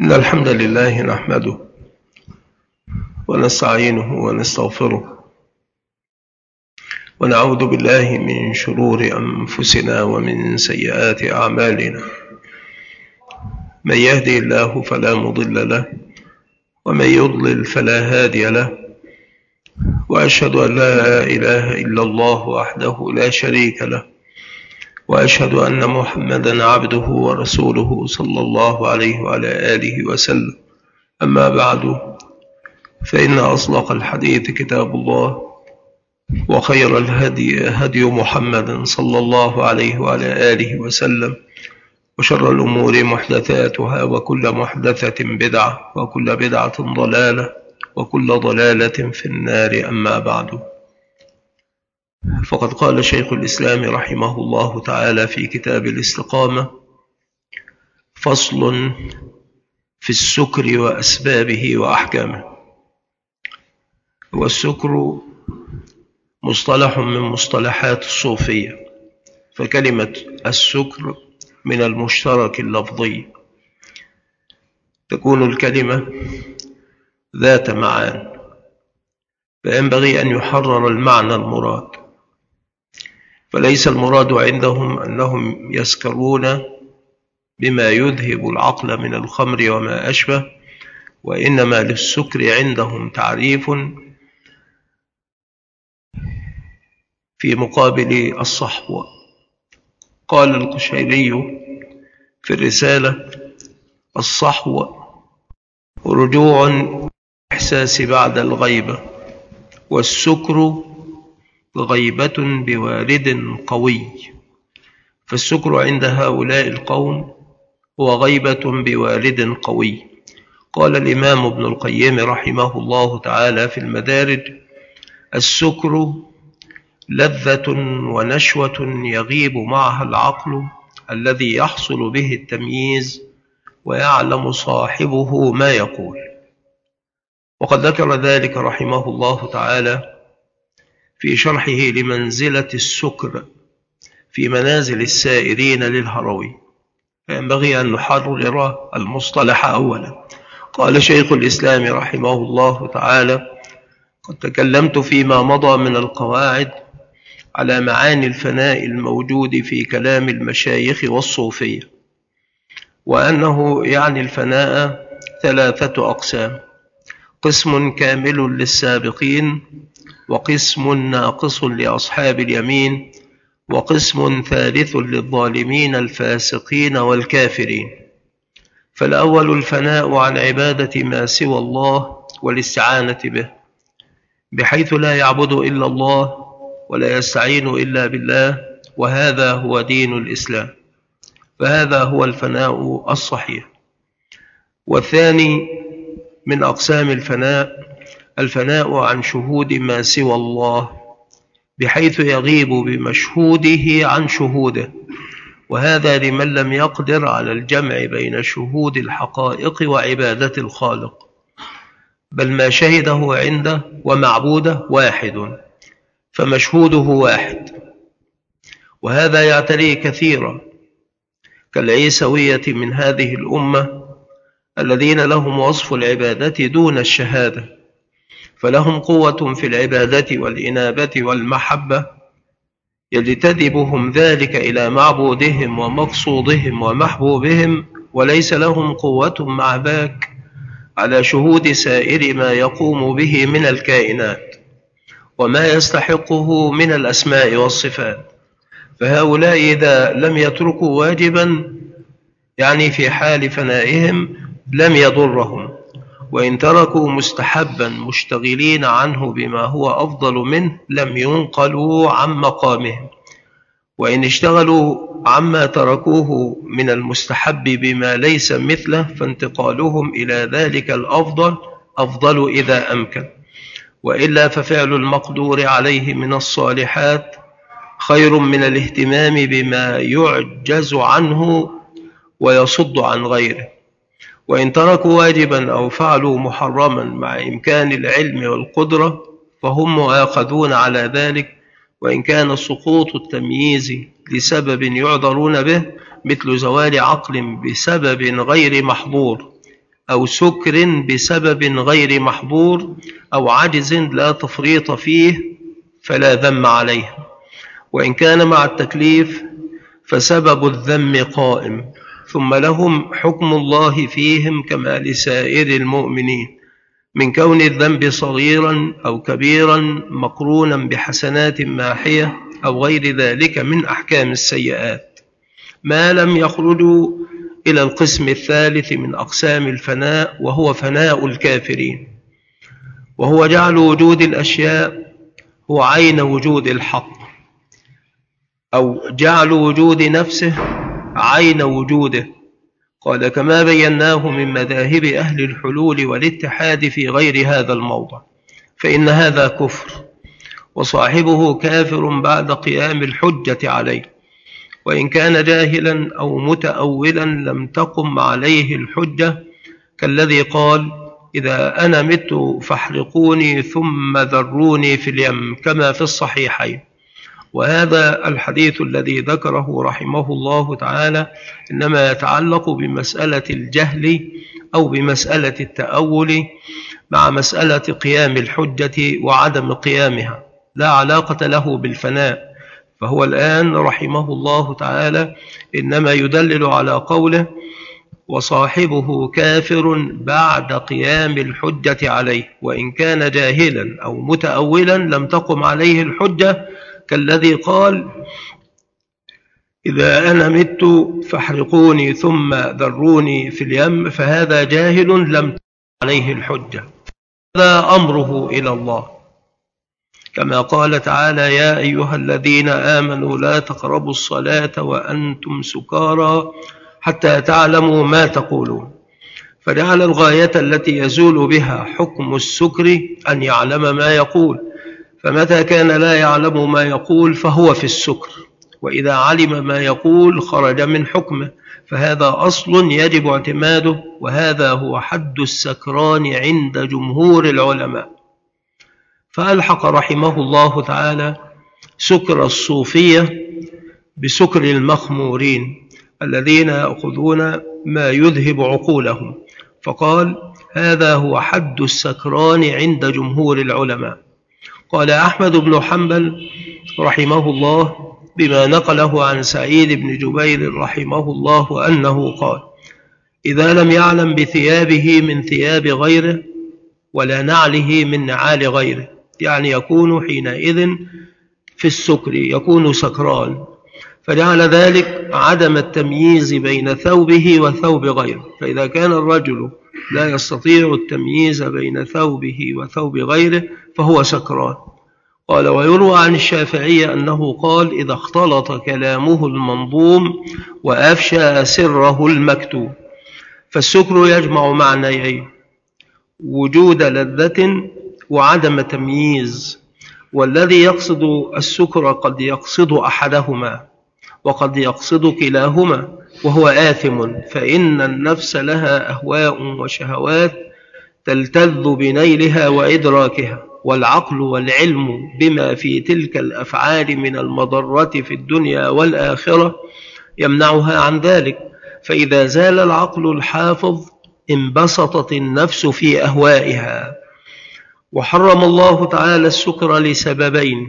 إن الحمد لله نحمده ونستعينه ونستغفره ونعوذ بالله من شرور أنفسنا ومن سيئات أعمالنا. من يهدي الله فلا مضل له ومن يضلل فلا هادي له، وأشهد أن لا إله إلا الله وحده لا شريك له، وأشهد أن محمدا عبده ورسوله صلى الله عليه وعلى آله وسلم. أما بعد، فإن أصدق الحديث كتاب الله، وخير الهدي هدي محمد صلى الله عليه وعلى آله وسلم، وشر الأمور محدثاتها، وكل محدثة بدعة، وكل بدعة ضلالة، وكل ضلالة في النار. أما بعد، فقد قال شيخ الإسلام رحمه الله تعالى في كتاب الاستقامة: فصل في السكر وأسبابه وأحكامه. والسكر مصطلح من مصطلحات الصوفية، فكلمة السكر من المشترك اللفظي، تكون الكلمة ذات معان، فينبغي أن يحرر المعنى المراد. فليس المراد عندهم أنهم يسكرون بما يذهب العقل من الخمر وما أشبه، وإنما للسكر عندهم تعريف في مقابل الصحو. قال القشيري في الرسالة: الصحو رجوع الإحساس بعد الغيبة، والسكر غيبة بوارد قوي. فالسكر عند هؤلاء القوم هو غيبة بوارد قوي. قال الإمام ابن القيم رحمه الله تعالى في المدارج: السكر لذة ونشوة يغيب معها العقل الذي يحصل به التمييز، ويعلم صاحبه ما يقول. وقد ذكر ذلك رحمه الله تعالى في شرحه لمنزلة السكر في منازل السائرين للهروي، فينبغي أن نحرر المصطلح أولا. قال شيخ الإسلام رحمه الله تعالى: قد تكلمت فيما مضى من القواعد على معاني الفناء الموجود في كلام المشايخ والصوفية، وأنه يعني الفناء ثلاثة أقسام: قسم كامل للسابقين، وقسم ناقص لأصحاب اليمين، وقسم ثالث للظالمين الفاسقين والكافرين. فالأول الفناء عن عبادة ما سوى الله والاستعانة به، بحيث لا يعبد إلا الله ولا يستعين إلا بالله، وهذا هو دين الإسلام، فهذا هو الفناء الصحيح. والثاني من أقسام الفناء عن شهود ما سوى الله، بحيث يغيب بمشهوده عن شهوده، وهذا لمن لم يقدر على الجمع بين شهود الحقائق وعبادة الخالق، بل ما شهده عنده ومعبوده واحد، فمشهوده واحد. وهذا يعتري كثيرا كالعيسوية من هذه الأمة، الذين لهم وصف العبادة دون الشهادة، فلهم قوة في العبادة والإنابة والمحبة يجتذبهم ذلك إلى معبودهم ومقصودهم ومحبوبهم، وليس لهم قوة مع ذاك على شهود سائر ما يقوم به من الكائنات وما يستحقه من الأسماء والصفات. فهؤلاء إذا لم يتركوا واجبا، يعني في حال فنائهم، لم يضرهم، وإن تركوا مستحبا مشتغلين عنه بما هو أفضل منه لم ينقلوا عن مقامهم، وإن اشتغلوا عما تركوه من المستحب بما ليس مثله فانتقالهم إلى ذلك الأفضل أفضل إذا أمكن، وإلا ففعل المقدور عليه من الصالحات خير من الاهتمام بما يعجز عنه ويصد عن غيره. وإن تركوا واجبا أو فعلوا محرما مع إمكان العلم والقدرة فهم مؤاخذون على ذلك، وإن كان سقوط التمييز لسبب يعذرون به، مثل زوال عقل بسبب غير محظور، أو سكر بسبب غير محظور أو عجز لا تفريط فيه فلا ذم عليه، وإن كان مع التكليف فسبب الذم قائم، ثم لهم حكم الله فيهم كما لسائر المؤمنين من كون الذنب صغيرا أو كبيرا مقرونا بحسنات ماحية أو غير ذلك من أحكام السيئات، ما لم يخرجوا إلى القسم الثالث من أقسام الفناء، وهو فناء الكافرين، وهو جعل وجود الأشياء هو عين وجود الحق، أو جعل وجود نفسه عين وجوده. قال كما بيناه من مذاهب أهل الحلول والاتحاد في غير هذا الموضع، فإن هذا كفر، وصاحبه كافر بعد قيام الحجة عليه، وإن كان جاهلا أو متأولا لم تقم عليه الحجة، كالذي قال إذا أنا مت فاحرقوني ثم ذروني في اليم كما في الصحيحين. وهذا الحديث الذي ذكره رحمه الله تعالى إنما يتعلق بمسألة الجهل أو بمسألة التأول مع مسألة قيام الحجة وعدم قيامها، لا علاقة له بالفناء. فهو الآن رحمه الله تعالى إنما يدلل على قوله وصاحبه كافر بعد قيام الحجة عليه، وإن كان جاهلا أو متأولا لم تقم عليه الحجة، كالذي قال إذا أنا مت فاحرقوني ثم ذروني في اليم، فهذا جاهل لم تقم عليه الحجة، هذا أمره إلى الله، كما قال تعالى يا أيها الذين آمنوا لا تقربوا الصلاة وأنتم سكارى حتى تعلموا ما تقولون، فجعل الغاية التي يزول بها حكم السكر أن يعلم ما يقول، فمتى كان لا يعلم ما يقول فهو في السكر، وإذا علم ما يقول خرج من حكمه، فهذا أصل يجب اعتماده، وهذا هو حد السكران عند جمهور العلماء. فألحق رحمه الله تعالى سكر الصوفية بسكر المخمورين الذين يأخذون ما يذهب عقولهم، فقال هذا هو حد السكران عند جمهور العلماء. قال أحمد بن حنبل رحمه الله بما نقله عن سعيد بن جبير رحمه الله أنه قال إذا لم يعلم بثيابه من ثياب غيره ولا نعله من نعال غيره، يعني يكون حينئذ في السكر، يكون سكران، فجعل ذلك عدم التمييز بين ثوبه وثوب غيره، فإذا كان الرجل لا يستطيع التمييز بين ثوبه وثوب غيره فهو سكران. قال ويروى عن الشافعي أنه قال إذا اختلط كلامه المنظوم وأفشى سره المكتوب. فالسكر يجمع معنيين، وجود لذة وعدم تمييز، والذي يقصد السكر قد يقصد أحدهما وقد يقصد كلاهما، وهو آثم، فإن النفس لها أهواء وشهوات تلتذ بنيلها وإدراكها، والعقل والعلم بما في تلك الأفعال من المضرة في الدنيا والآخرة يمنعها عن ذلك، فإذا زال العقل الحافظ انبسطت النفس في أهوائها. وحرم الله تعالى السكر لسببين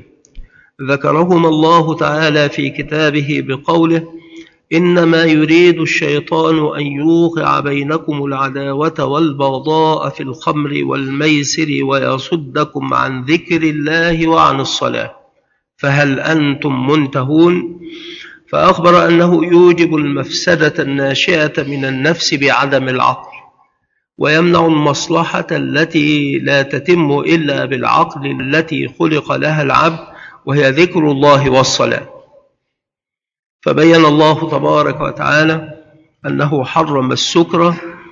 ذكرهما الله تعالى في كتابه بقوله إنما يريد الشيطان أن يوقع بينكم العداوة والبغضاء في الخمر والميسر ويصدكم عن ذكر الله وعن الصلاة فهل أنتم منتهون. فأخبر أنه يوجب المفسدة الناشئة من النفس بعدم العقل، ويمنع المصلحة التي لا تتم إلا بالعقل التي خلق لها العبد، وهي ذكر الله والصلاة. فبين الله تبارك وتعالى أنه حرم السكر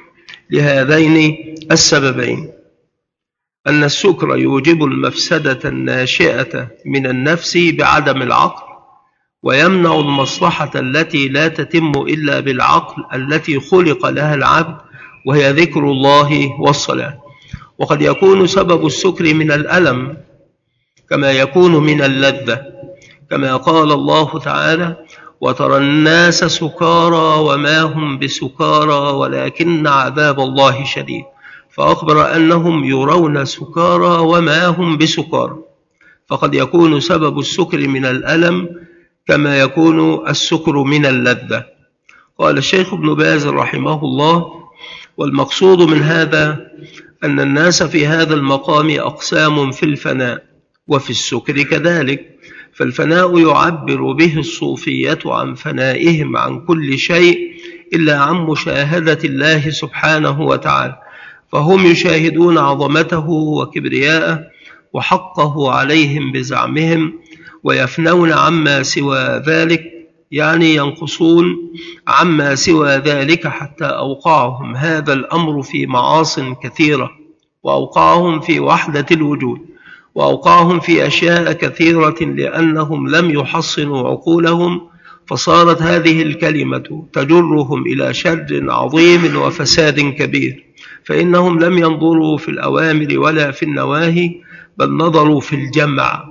لهذين السببين، أن السكر يوجب المفسدة الناشئة من النفس بعدم العقل، ويمنع المصلحة التي لا تتم إلا بالعقل التي خلق لها العبد، وهي ذكر الله والصلاة. وقد يكون سبب السكر من الألم كما يكون من اللذة، كما قال الله تعالى وترى الناس سكارى وما هم بسكارى ولكن عذاب الله شديد، فأخبر أنهم يرون سكارى وما هم بسكارى، فقد يكون سبب السكر من الألم كما يكون السكر من اللذة. قال الشيخ ابن باز رحمه الله: والمقصود من هذا أن الناس في هذا المقام أقسام في الفناء وفي السكر كذلك، فالفناء يعبر به الصوفية عن فنائهم عن كل شيء إلا عن مشاهدة الله سبحانه وتعالى، فهم يشاهدون عظمته وكبرياءه وحقه عليهم بزعمهم، ويفنون عما سوى ذلك، يعني ينقصون عما سوى ذلك، حتى أوقعهم هذا الأمر في معاصٍ كثيرة، وأوقعهم في وحدة الوجود، وأوقعهم في أشياء كثيرة لأنهم لم يحصنوا عقولهم، فصارت هذه الكلمة تجرهم إلى شر عظيم وفساد كبير، فإنهم لم ينظروا في الأوامر ولا في النواهي، بل نظروا في الجمع،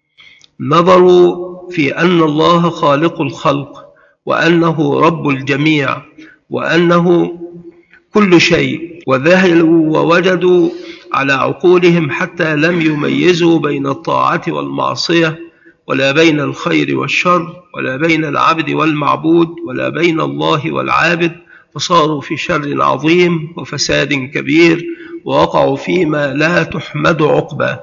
نظروا في أن الله خالق الخلق، وأنه رب الجميع، وأنه كل شيء، وذهلوا ووجدوا على عقولهم حتى لم يميزوا بين الطاعة والمعصية، ولا بين الخير والشر، ولا بين العبد والمعبود، ولا بين الله والعابد، فصاروا في شر عظيم وفساد كبير، ووقعوا فيما لا تحمد عقباه.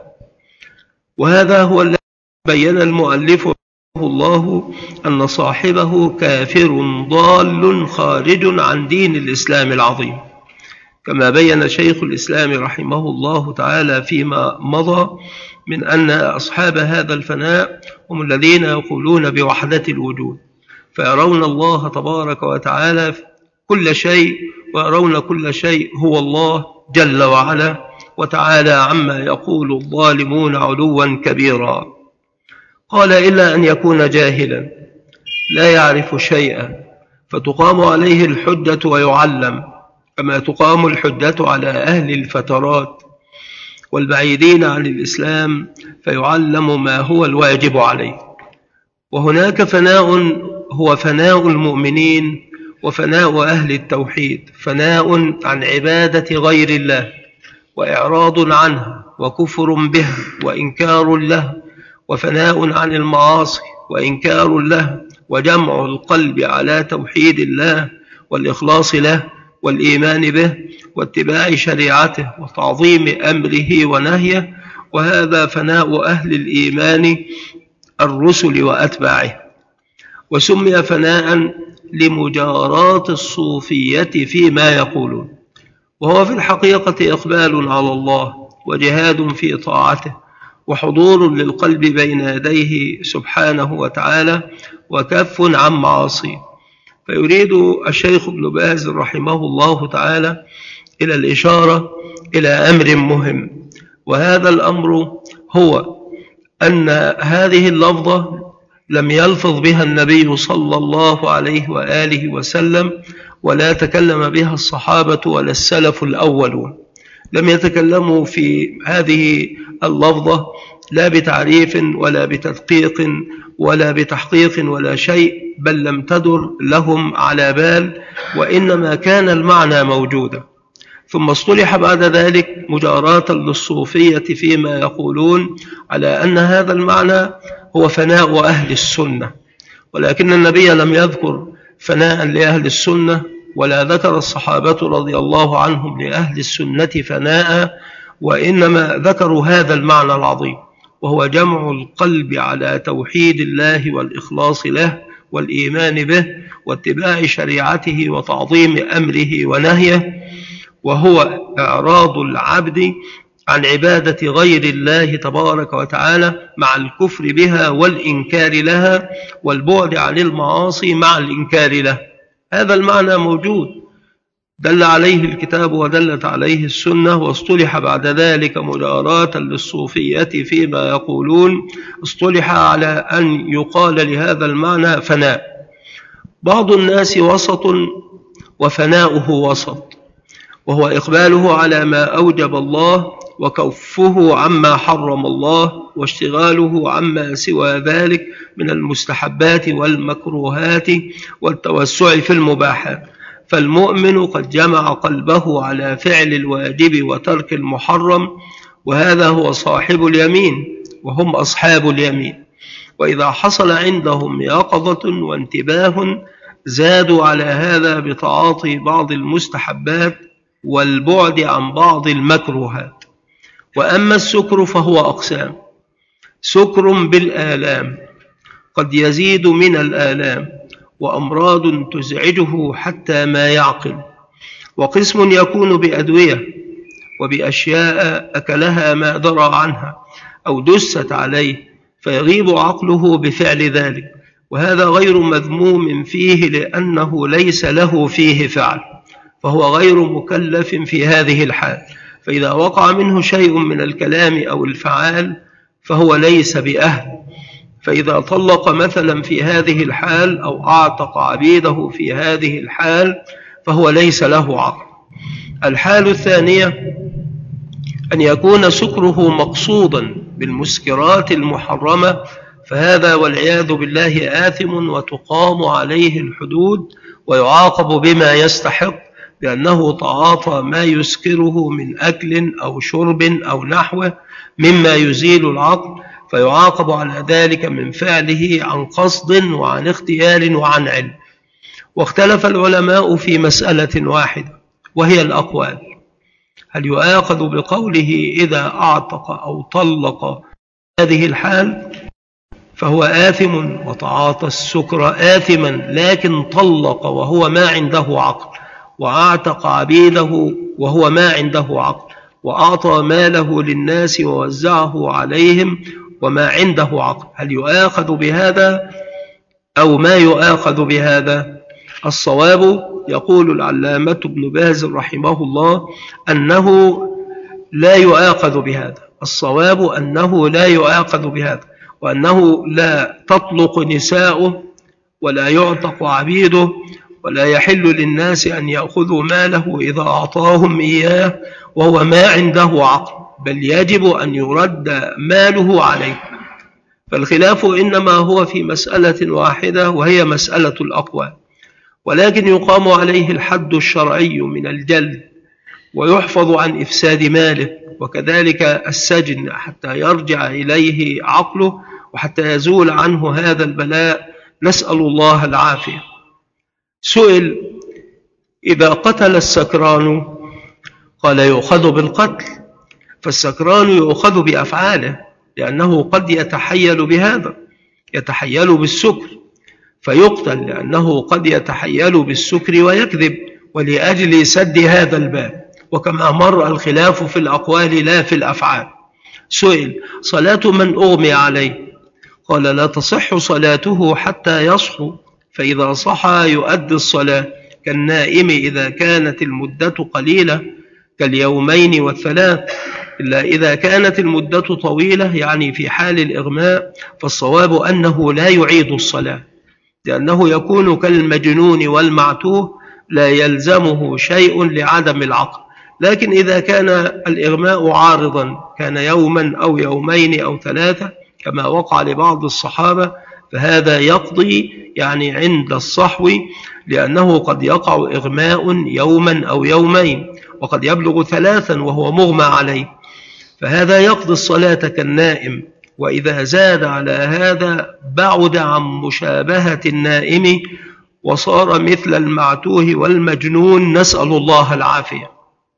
وهذا هو الذي بين المؤلف رحمه الله أن صاحبه كافر ضال خارج عن دين الإسلام العظيم، كما بين شيخ الإسلام رحمه الله تعالى فيما مضى من أن أصحاب هذا الفناء هم الذين يقولون بوحدة الوجود، فيرون الله تبارك وتعالى كل شيء، ويرون كل شيء هو الله جل وعلا وتعالى عما يقول الظالمون علوا كبيرا. قال: إلا أن يكون جاهلا لا يعرف شيئا، فتقام عليه الحجة ويعلم، كما تقام الحجة على أهل الفترات والبعيدين عن الإسلام، فيعلم ما هو الواجب عليه. وهناك فناء هو فناء المؤمنين وفناء أهل التوحيد، فناء عن عبادة غير الله وإعراض عنها وكفر به وإنكار له، وفناء عن المعاصي وإنكار له، وجمع القلب على توحيد الله والإخلاص له والإيمان به واتباع شريعته وتعظيم أمره ونهيه، وهذا فناء أهل الإيمان الرسل وأتباعه. وسمي فناء لمجاراة الصوفية فيما يقولون، وهو في الحقيقة إقبال على الله وجهاد في طاعته وحضور للقلب بين يديه سبحانه وتعالى وكف عن معاصيه. فيريد الشيخ ابن باز رحمه الله تعالى إلى الإشارة إلى أمر مهم، وهذا الأمر هو أن هذه اللفظة لم يلفظ بها النبي صلى الله عليه وآله وسلم، ولا تكلم بها الصحابة ولا السلف الأولون، لم يتكلموا في هذه اللفظة لا بتعريف ولا بتدقيق ولا بتحقيق ولا شيء، بل لم تدر لهم على بال، وإنما كان المعنى موجودا. ثم اصطلح بعد ذلك مجاراة للصوفية فيما يقولون على أن هذا المعنى هو فناء أهل السنة، ولكن النبي لم يذكر فناء لأهل السنة، ولا ذكر الصحابة رضي الله عنهم لأهل السنة فناء، وإنما ذكروا هذا المعنى العظيم، وهو جمع القلب على توحيد الله والإخلاص له والإيمان به واتباع شريعته وتعظيم أمره ونهيه، وهو إعراض العبد عن عبادة غير الله تبارك وتعالى مع الكفر بها والإنكار لها، والبعد عن المعاصي مع الإنكار له. هذا المعنى موجود، دل عليه الكتاب ودلت عليه السنة، واصطلح بعد ذلك مجاراة للصوفية فيما يقولون، اصطلح على أن يقال لهذا المعنى فناء. بعض الناس وسط وفناؤه وسط، وهو إقباله على ما أوجب الله وكفه عما حرم الله واشتغاله عما سوى ذلك من المستحبات والمكروهات والتوسع في المباحات. فالمؤمن قد جمع قلبه على فعل الواجب وترك المحرم، وهذا هو صاحب اليمين وهم أصحاب اليمين. وإذا حصل عندهم يقظة وانتباه زادوا على هذا بتعاطي بعض المستحبات والبعد عن بعض المكروهات. وأما السكر فهو أقسام: سكر بالآلام قد يزيد من الآلام وأمراض تزعجه حتى ما يعقل، وقسم يكون بأدوية وبأشياء أكلها ما درى عنها أو دست عليه فيغيب عقله بفعل ذلك، وهذا غير مذموم فيه لأنه ليس له فيه فعل، فهو غير مكلف في هذه الحال. فإذا وقع منه شيء من الكلام أو الفعال فهو ليس بأهل. فإذا طلق مثلا في هذه الحال أو أعتق عبيده في هذه الحال فهو ليس له عقل. الحال الثانية أن يكون سكره مقصودا بالمسكرات المحرمة، فهذا والعياذ بالله آثم وتقام عليه الحدود ويعاقب بما يستحق، لأنه تعاطى ما يسكره من أكل أو شرب أو نحوه مما يزيل العقل، فيعاقب على ذلك من فعله عن قصد وعن اختيار وعن علم. واختلف العلماء في مسألة واحدة وهي الأقوال: هل يؤاخذ بقوله إذا أعتق أو طلق هذه الحال فهو آثم وتعاطى السكر آثما، لكن طلق وهو ما عنده عقل، وأعتق عبيده وهو ما عنده عقل، وأعطى ماله للناس ووزعه عليهم وما عنده عقل، هل يؤاخذ بهذا أو ما يؤاخذ بهذا؟ الصواب يقول العلامة ابن باز رحمه الله أنه لا يؤاخذ بهذا. الصواب أنه لا يؤاخذ بهذا، وأنه لا تطلق نساؤه ولا يعتق عبيده ولا يحل للناس أن يأخذوا ماله إذا أعطاهم إياه وهو ما عنده عقل، بل يجب أن يرد ماله عليه. فالخلاف إنما هو في مسألة واحدة وهي مسألة الأقوال، ولكن يقام عليه الحد الشرعي من الجلد ويحفظ عن إفساد ماله، وكذلك السجن حتى يرجع إليه عقله وحتى يزول عنه هذا البلاء، نسأل الله العافية. سئل: إذا قتل السكران قال يؤخذ بالقتل، فالسكران يؤخذ بأفعاله، لأنه قد يتحيل بهذا، يتحيل بالسكر فيقتل، لأنه قد يتحيل بالسكر ويكذب، ولأجل سد هذا الباب. وكما مر الخلاف في الأقوال لا في الأفعال. سئل: صلاة من أغمي عليه قال لا تصح صلاته حتى يصحو، فإذا صحى يؤدي الصلاة كالنائم إذا كانت المدة قليلة كاليومين والثلاث، إلا إذا كانت المدة طويلة يعني في حال الإغماء فالصواب أنه لا يعيد الصلاة، لأنه يكون كالمجنون والمعتوه لا يلزمه شيء لعدم العقل. لكن إذا كان الإغماء عارضا كان يوما أو يومين أو ثلاثة كما وقع لبعض الصحابة فهذا يقضي يعني عند الصحو، لأنه قد يقع إغماء يوما أو يومين وقد يبلغ ثلاثا وهو مغمى عليه، فهذا يقضي الصلاة كالنائم. وإذا زاد على هذا بعد عن مشابهة النائم وصار مثل المعتوه والمجنون، نسأل الله العافية.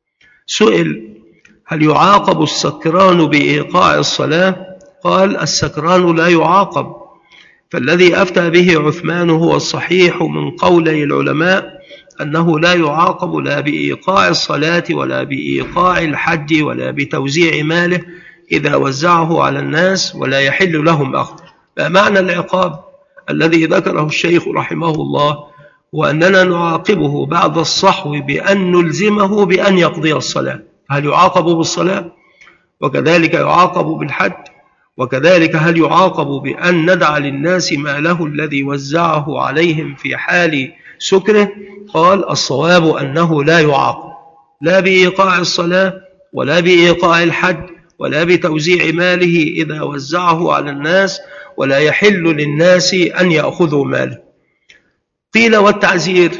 سئل: هل يعاقب السكران بإيقاع الصلاة؟ قال: السكران لا يعاقب، فالذي أفتى به عثمان هو الصحيح من قولي العلماء أنه لا يعاقب لا بإيقاع الصلاة ولا بإيقاع الحج ولا بتوزيع ماله إذا وزعه على الناس ولا يحل لهم أخذ. فمعنى العقاب الذي ذكره الشيخ رحمه الله وأننا نعاقبه بعد الصحو بأن نلزمه بأن يقضي الصلاة، هل يعاقب بالصلاة؟ وكذلك يعاقب بالحج، وكذلك هل يعاقب بأن ندع للناس ماله الذي وزعه عليهم في حال سكره؟ قال: الصواب أنه لا يعاقب لا بإيقاع الصلاة ولا بإيقاع الحج ولا بتوزيع ماله إذا وزعه على الناس، ولا يحل للناس أن يأخذوا ماله. قيل والتعزير؟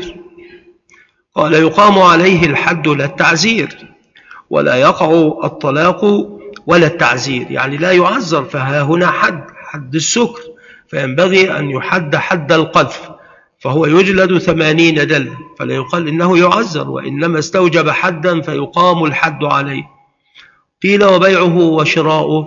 قال يقام عليه الحد لا التعزير، ولا يقع الطلاق ولا التعزير، يعني لا يعزر. فها هنا حد السكر، فينبغي أن يحد حد القذف، فهو يجلد 80 جلدة، فلا يقال إنه يعزر، وإنما استوجب حدا فيقام الحد عليه. قيل وبيعه وشراؤه؟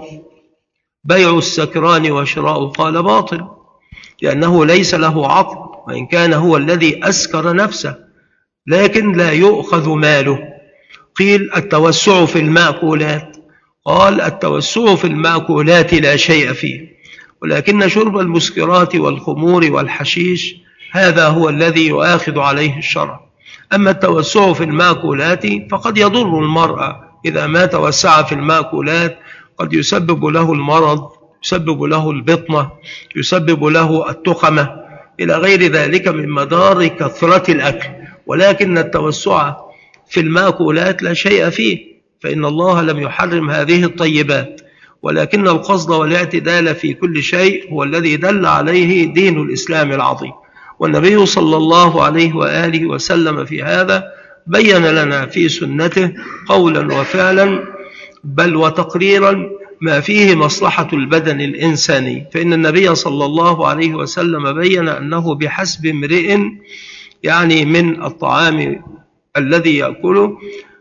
بيع السكران وشراؤه قال باطل، لأنه ليس له عقل، وإن كان هو الذي أسكر نفسه، لكن لا يؤخذ ماله. قيل التوسع في المأكولات؟ قال التوسع في المأكولات لا شيء فيه، ولكن شرب المسكرات والخمور والحشيش هذا هو الذي يؤاخذ عليه الشرع. أما التوسع في المأكولات فقد يضر المرأة إذا ما توسع في المأكولات، قد يسبب له المرض، يسبب له البطنة، يسبب له التخمة إلى غير ذلك من مدار كثرة الأكل. ولكن التوسع في المأكولات لا شيء فيه، فإن الله لم يحرم هذه الطيبات، ولكن القصد والاعتدال في كل شيء هو الذي دل عليه دين الإسلام العظيم. والنبي صلى الله عليه وآله وسلم في هذا بين لنا في سنته قولا وفعلا بل وتقريرا ما فيه مصلحة البدن الإنساني. فإن النبي صلى الله عليه وسلم بين أنه بحسب امرئ يعني من الطعام الذي يأكله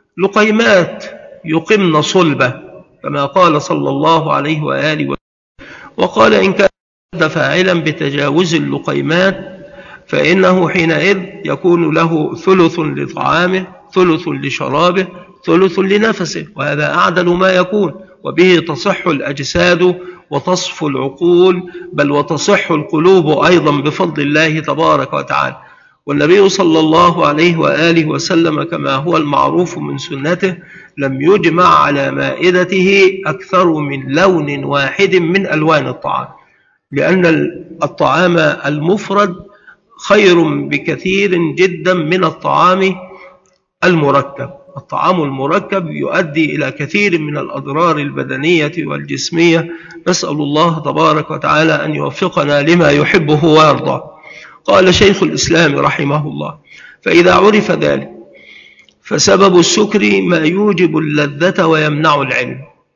لقيمات يقمن صلبه، كما قال صلى الله عليه وآله وسلم. وقال إن كان فاعلا بتجاوز اللقيمات فإنه حينئذ يكون له ثلث لطعامه، ثلث لشرابه، ثلث لنفسه، وهذا أعدل ما يكون، وبه تصح الأجساد وتصف العقول، بل وتصح القلوب أيضا بفضل الله تبارك وتعالى. والنبي صلى الله عليه وآله وسلم كما هو المعروف من سنته لم يجمع على مائدته أكثر من لون واحد من ألوان الطعام، لأن الطعام المفرد خير بكثير جدا من الطعام المركب. الطعام المركب يؤدي إلى كثير من الأضرار البدنية والجسمية، نسأل الله تبارك وتعالى أن يوفقنا لما يحبه ويرضى. قال شيخ الإسلام رحمه الله: فإذا عرف ذلك فسبب السكر ما يوجب اللذة ويمنع العلم،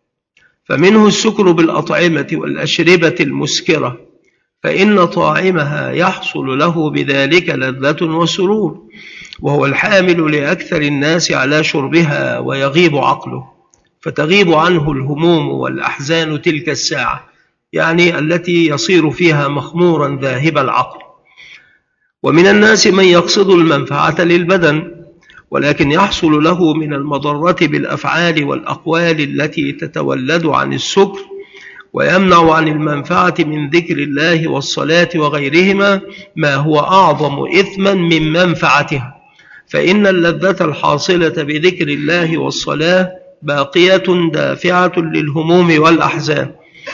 فمنه السكر بالأطعمة والأشربة المسكرة، فإن طاعمها يحصل له بذلك لذة وسرور، وهو الحامل لأكثر الناس على شربها، ويغيب عقله، فتغيب عنه الهموم والأحزان تلك الساعة، يعني التي يصير فيها مخمورا ذاهب العقل. ومن الناس من يقصد المنفعة للبدن، ولكن يحصل له من المضرة بالأفعال والأقوال التي تتولد عن السكر، ويمنع عن المنفعة من ذكر الله والصلاة وغيرهما ما هو أعظم إثما من منفعتها، فإن اللذة الحاصلة بذكر الله والصلاة باقية دافعة للهموم والأحزان،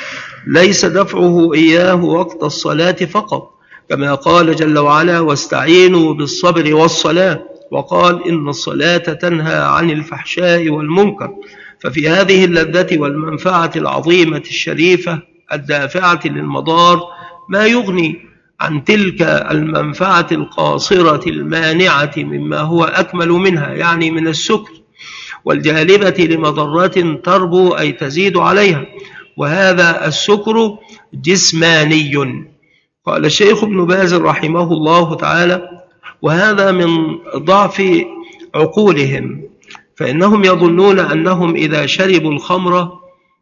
ليس دفعه إياه وقت الصلاة فقط، كما قال جل وعلا: واستعينوا بالصبر والصلاة، وقال: إن الصلاة تنهى عن الفحشاء والمنكر. ففي هذه اللذة والمنفعة العظيمة الشريفة الدافعة للمضار ما يغني عن تلك المنفعة القاصرة المانعة مما هو أكمل منها، يعني من السكر، والجالبة لمضرة تربو أي تزيد عليها، وهذا السكر جسماني. قال الشيخ ابن باز رحمه الله تعالى: وهذا من ضعف عقولهم، فإنهم يظنون أنهم إذا شربوا الخمر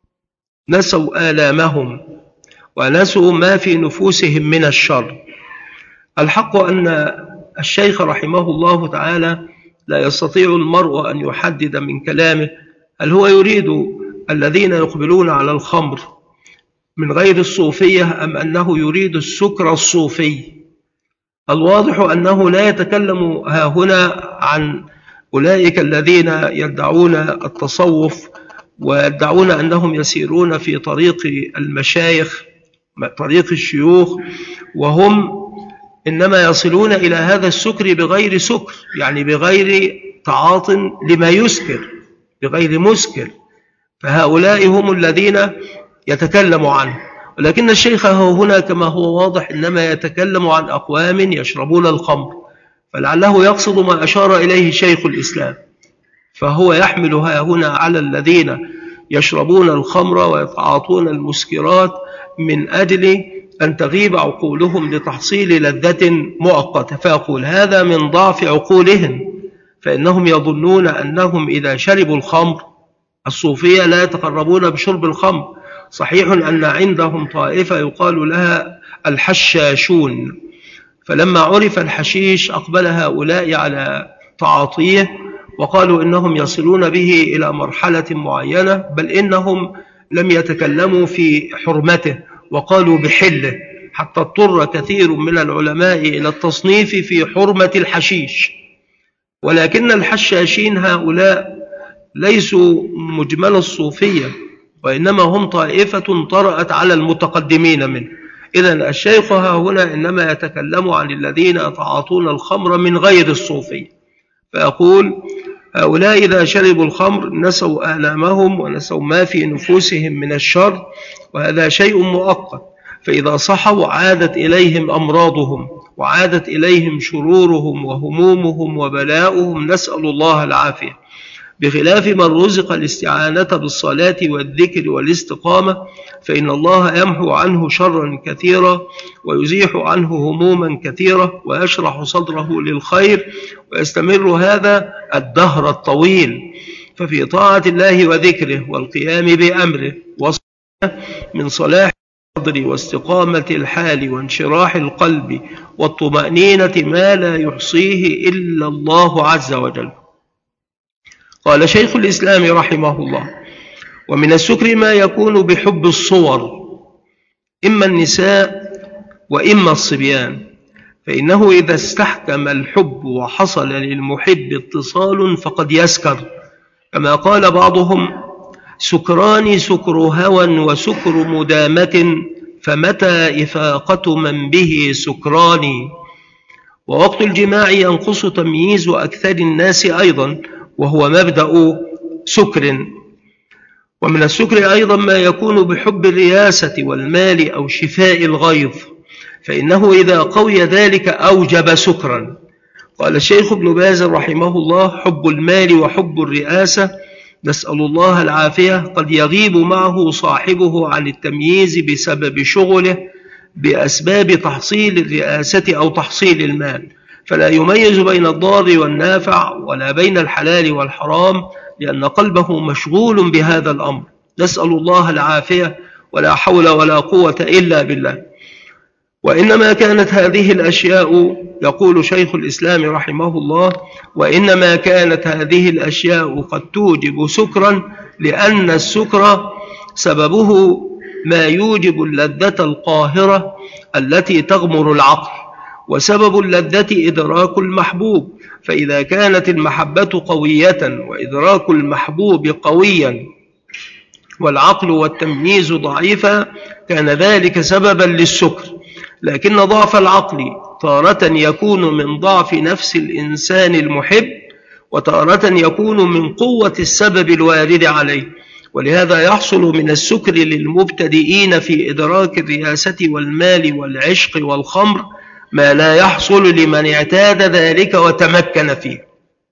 نسوا آلامهم ونسوا ما في نفوسهم من الشر. الحق أن الشيخ رحمه الله تعالى لا يستطيع المرء أن يحدد من كلامه هل هو يريد الذين يقبلون على الخمر من غير الصوفية أم أنه يريد السكر الصوفي. الواضح أنه لا يتكلم هنا عن أولئك الذين يدعون التصوف ويدعون أنهم يسيرون في طريق المشايخ، طريق الشيوخ، وهم إنما يصلون إلى هذا السكر بغير سكر، يعني بغير تعاط لما يسكر، بغير مسكر، فهؤلاء هم الذين يتكلم عنه. ولكن الشيخ هنا كما هو واضح إنما يتكلم عن أقوام يشربون الخمر، فلعله يقصد ما أشار إليه شيخ الإسلام، فهو يحمل هنا على الذين يشربون الخمر ويتعاطون المسكرات من أجل أن تغيب عقولهم لتحصيل لذة مؤقتة، فيقول هذا من ضعف عقولهم، فإنهم يظنون أنهم إذا شربوا الخمر، الصوفية لا يتقربون بشرب الخمر. صحيح أن عندهم طائفة يقال لها الحشاشون، فلما عرف الحشيش أقبل هؤلاء على تعاطيه، وقالوا إنهم يصلون به إلى مرحلة معينة، بل إنهم لم يتكلموا في حرمته وقالوا بحله، حتى اضطر كثير من العلماء إلى التصنيف في حرمة الحشيش. ولكن الحشاشين هؤلاء ليسوا مجمل الصوفية، وإنما هم طائفة طرأت على المتقدمين منه. إذن الشيخ هنا إنما يتكلم عن الذين يتعاطون الخمر من غير الصوفية، فيقول هؤلاء إذا شربوا الخمر نسوا آلامهم ونسوا ما في نفوسهم من الشر، وهذا شيء مؤقت، فإذا صحوا عادت إليهم أمراضهم وعادت إليهم شرورهم وهمومهم وبلاؤهم، نسأل الله العافية. بخلاف من رزق الاستعانة بالصلاة والذكر والاستقامة، فإن الله يمحو عنه شرا كثيرا ويزيح عنه هموما كثيرة ويشرح صدره للخير، ويستمر هذا الدهر الطويل. ففي طاعة الله وذكره والقيام بأمره من صلاح الصدر واستقامة الحال وانشراح القلب والطمأنينة ما لا يحصيه إلا الله عز وجل. قال شيخ الإسلام رحمه الله: ومن السكر ما يكون بحب الصور، إما النساء وإما الصبيان، فإنه إذا استحكم الحب وحصل للمحب اتصال فقد يسكر، كما قال بعضهم: سكران سكر هوى وسكر مدامة، فمتى إفاقة من به سكران. ووقت الجماع ينقص تمييز أكثر الناس أيضا، وهو مبدأ سكر. ومن السكر أيضا ما يكون بحب الرياسة والمال أو شفاء الغيظ، فإنه إذا قوي ذلك أوجب سكرا. قال الشيخ ابن باز رحمه الله: حب المال وحب الرئاسة، نسأل الله العافية، قد يغيب معه صاحبه عن التمييز بسبب شغله بأسباب تحصيل الرئاسة أو تحصيل المال، فلا يميز بين الضار والنافع ولا بين الحلال والحرام، لأن قلبه مشغول بهذا الأمر. نسأل الله العافية، ولا حول ولا قوة إلا بالله. وإنما كانت هذه الأشياء، يقول شيخ الإسلام رحمه الله: وإنما كانت هذه الأشياء قد توجب سكرا، لأن السكر سببه ما يوجب اللذة القاهرة التي تغمر العقل، وسبب اللذة إدراك المحبوب، فإذا كانت المحبة قوية وإدراك المحبوب قويا والعقل والتمييز ضعيفا، كان ذلك سببا للسكر. لكن ضعف العقل تارة يكون من ضعف نفس الإنسان المحب، وتارة يكون من قوة السبب الوارد عليه، ولهذا يحصل من السكر للمبتدئين في إدراك الرياسة والمال والعشق والخمر ما لا يحصل لمن اعتاد ذلك وتمكن فيه.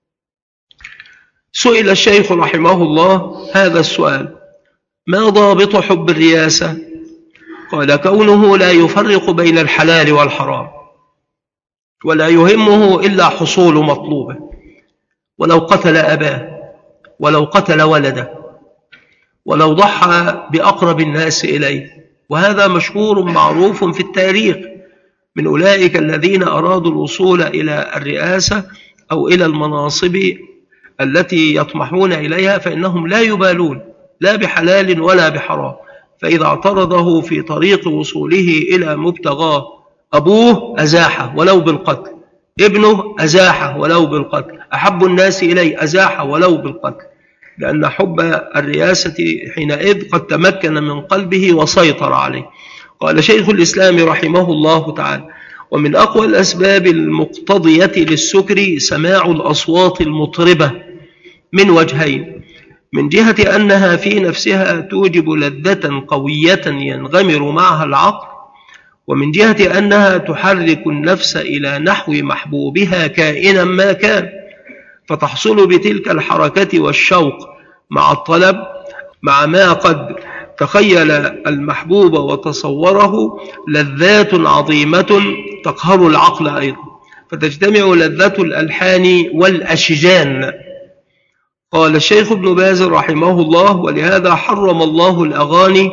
سئل الشيخ رحمه الله هذا السؤال: ما ضابط حب الرياسة؟ قال: كونه لا يفرق بين الحلال والحرام، ولا يهمه إلا حصول مطلوبه، ولو قتل أباه، ولو قتل ولده، ولو ضحى بأقرب الناس إليه. وهذا مشهور معروف في التاريخ من أولئك الذين أرادوا الوصول إلى الرئاسة أو إلى المناصب التي يطمحون إليها، فإنهم لا يبالون لا بحلال ولا بحرام، فإذا اعترضه في طريق وصوله إلى مبتغاه أبوه أزاحه ولو بالقتل، ابنه أزاحه ولو بالقتل، أحب الناس إليه أزاحه ولو بالقتل، لأن حب الرياسة حينئذ قد تمكن من قلبه وسيطر عليه. قال شيخ الإسلام رحمه الله تعالى: ومن أقوى الأسباب المقتضية للسكر سماع الأصوات المطربة من وجهين: من جهة أنها في نفسها توجب لذة قوية ينغمر معها العقل، ومن جهة أنها تحرك النفس إلى نحو محبوبها كائنا ما كان، فتحصل بتلك الحركة والشوق مع الطلب مع ما قد تخيل المحبوب وتصوره لذات عظيمة تقهر العقل أيضا، فتجتمع لذة الألحان والأشجان. قال الشيخ ابن باز رحمه الله: ولهذا حرم الله الأغاني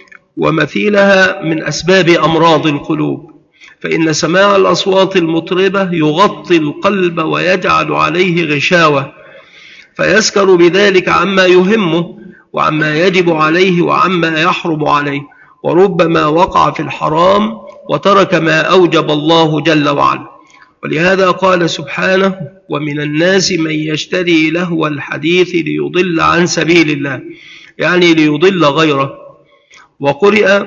ومثيلها من أسباب أمراض القلوب، فإن سماع الأصوات المطربة يغطي القلب ويجعل عليه غشاوة، فيسكر بذلك عما يهمه وعما يجب عليه وعما يحرم عليه، وربما وقع في الحرام وترك ما أوجب الله جل وعلا. ولهذا قال سبحانه: ومن الناس من يشتري لهو الحديث ليضل عن سبيل الله، يعني ليضل غيره، وقرئ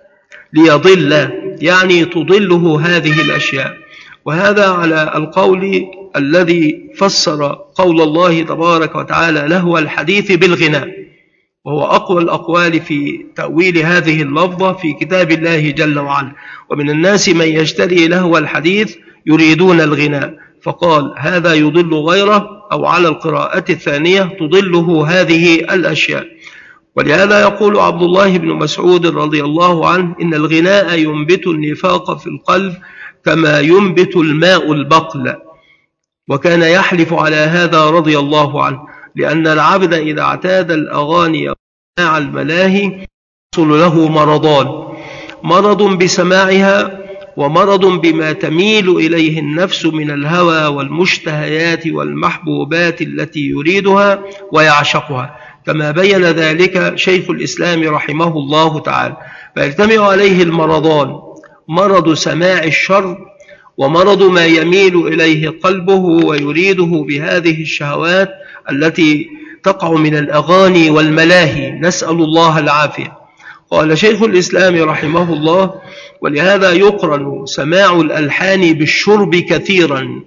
ليضل يعني تضله هذه الأشياء. وهذا على القول الذي فسر قول الله تبارك وتعالى لهو الحديث بالغناء، وهو أقوى الأقوال في تأويل هذه اللفظة في كتاب الله جل وعلا: ومن الناس من يشتري لهو الحديث يريدون الغناء، فقال هذا يضل غيره، أو على القراءة الثانية تضله هذه الأشياء. ولهذا يقول عبد الله بن مسعود رضي الله عنه: إن الغناء ينبت النفاق في القلب كما ينبت الماء البقل. وكان يحلف على هذا رضي الله عنه، لأن العبد إذا اعتاد الأغاني وسماع الملاهي يحصل له مرضان: مرض بسماعها، ومرض بما تميل إليه النفس من الهوى والمشتهيات والمحبوبات التي يريدها ويعشقها، كما بين ذلك شيخ الإسلام رحمه الله تعالى. فيجتمع عليه المرضان: مرض سماع الشر، ومرض ما يميل إليه قلبه ويريده بهذه الشهوات التي تقع من الأغاني والملاهي، نسأل الله العافية. قال شيخ الإسلام رحمه الله: ولهذا يقرن سماع الألحان بالشرب كثيرا،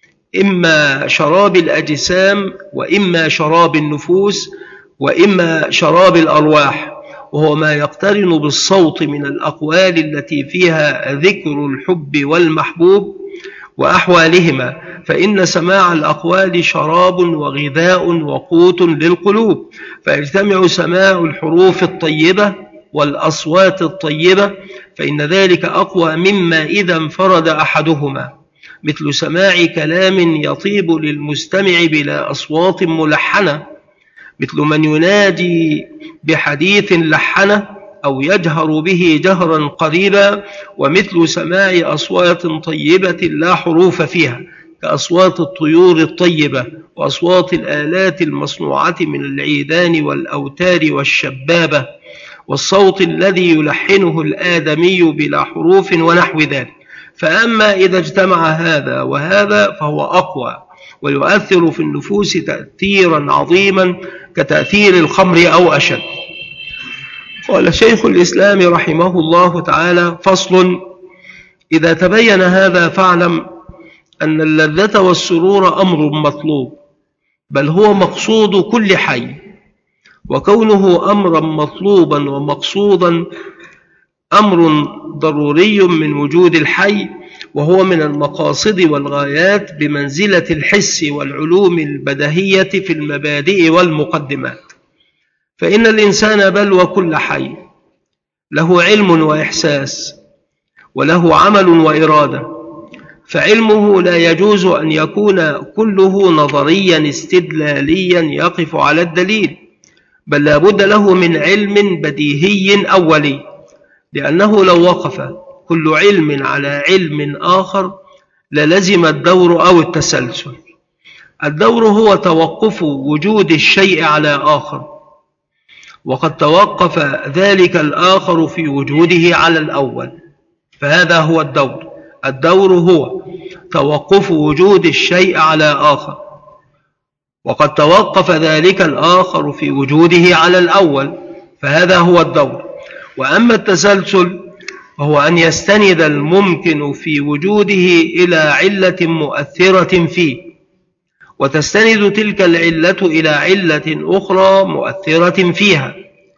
إما شراب الأجسام، وإما شراب النفوس، وإما شراب الأرواح، وهو ما يقترن بالصوت من الأقوال التي فيها ذكر الحب والمحبوب وأحوالهما، فإن سماع الأقوال شراب وغذاء وقوت للقلوب، فيجتمع سماع الحروف الطيبة والأصوات الطيبة، فإن ذلك أقوى مما إذا انفرد أحدهما، مثل سماع كلام يطيب للمستمع بلا أصوات ملحنة، مثل من ينادي بحديث لحنه أو يجهر به جهرا قريبا، ومثل سماع أصوات طيبة لا حروف فيها، كأصوات الطيور الطيبة وأصوات الآلات المصنوعة من العيدان والأوتار والشبابة، والصوت الذي يلحنه الآدمي بلا حروف ونحو ذلك. فأما إذا اجتمع هذا وهذا فهو أقوى، ويؤثر في النفوس تأثيرا عظيما كتأثير الخمر أو أشد. قال شيخ الإسلام رحمه الله تعالى: فصل: إذا تبين هذا فاعلم أن اللذة والسرور أمر مطلوب، بل هو مقصود كل حي، وكونه أمرا مطلوبا ومقصودا أمر ضروري من وجود الحي، وهو من المقاصد والغايات بمنزلة الحس والعلوم البديهية في المبادئ والمقدمات. فإن الإنسان بل وكل حي له علم وإحساس، وله عمل وإرادة، فعلمه لا يجوز أن يكون كله نظريا استدلاليا يقف على الدليل، بل لا بد له من علم بديهي أولي، لأنه لو وقف كل علم على علم آخر للزم الدور أو التسلسل. الدور هو توقف وجود الشيء على آخر، وقد توقف ذلك الآخر في وجوده على الأول، فهذا هو الدور. الدور هو توقف وجود الشيء على آخر، وقد توقف ذلك الآخر في وجوده على الأول، فهذا هو الدور. وأما التسلسل وهو أن يستند الممكن في وجوده إلى علة مؤثرة فيه، وتستند تلك العلة إلى علة أخرى مؤثرة فيها،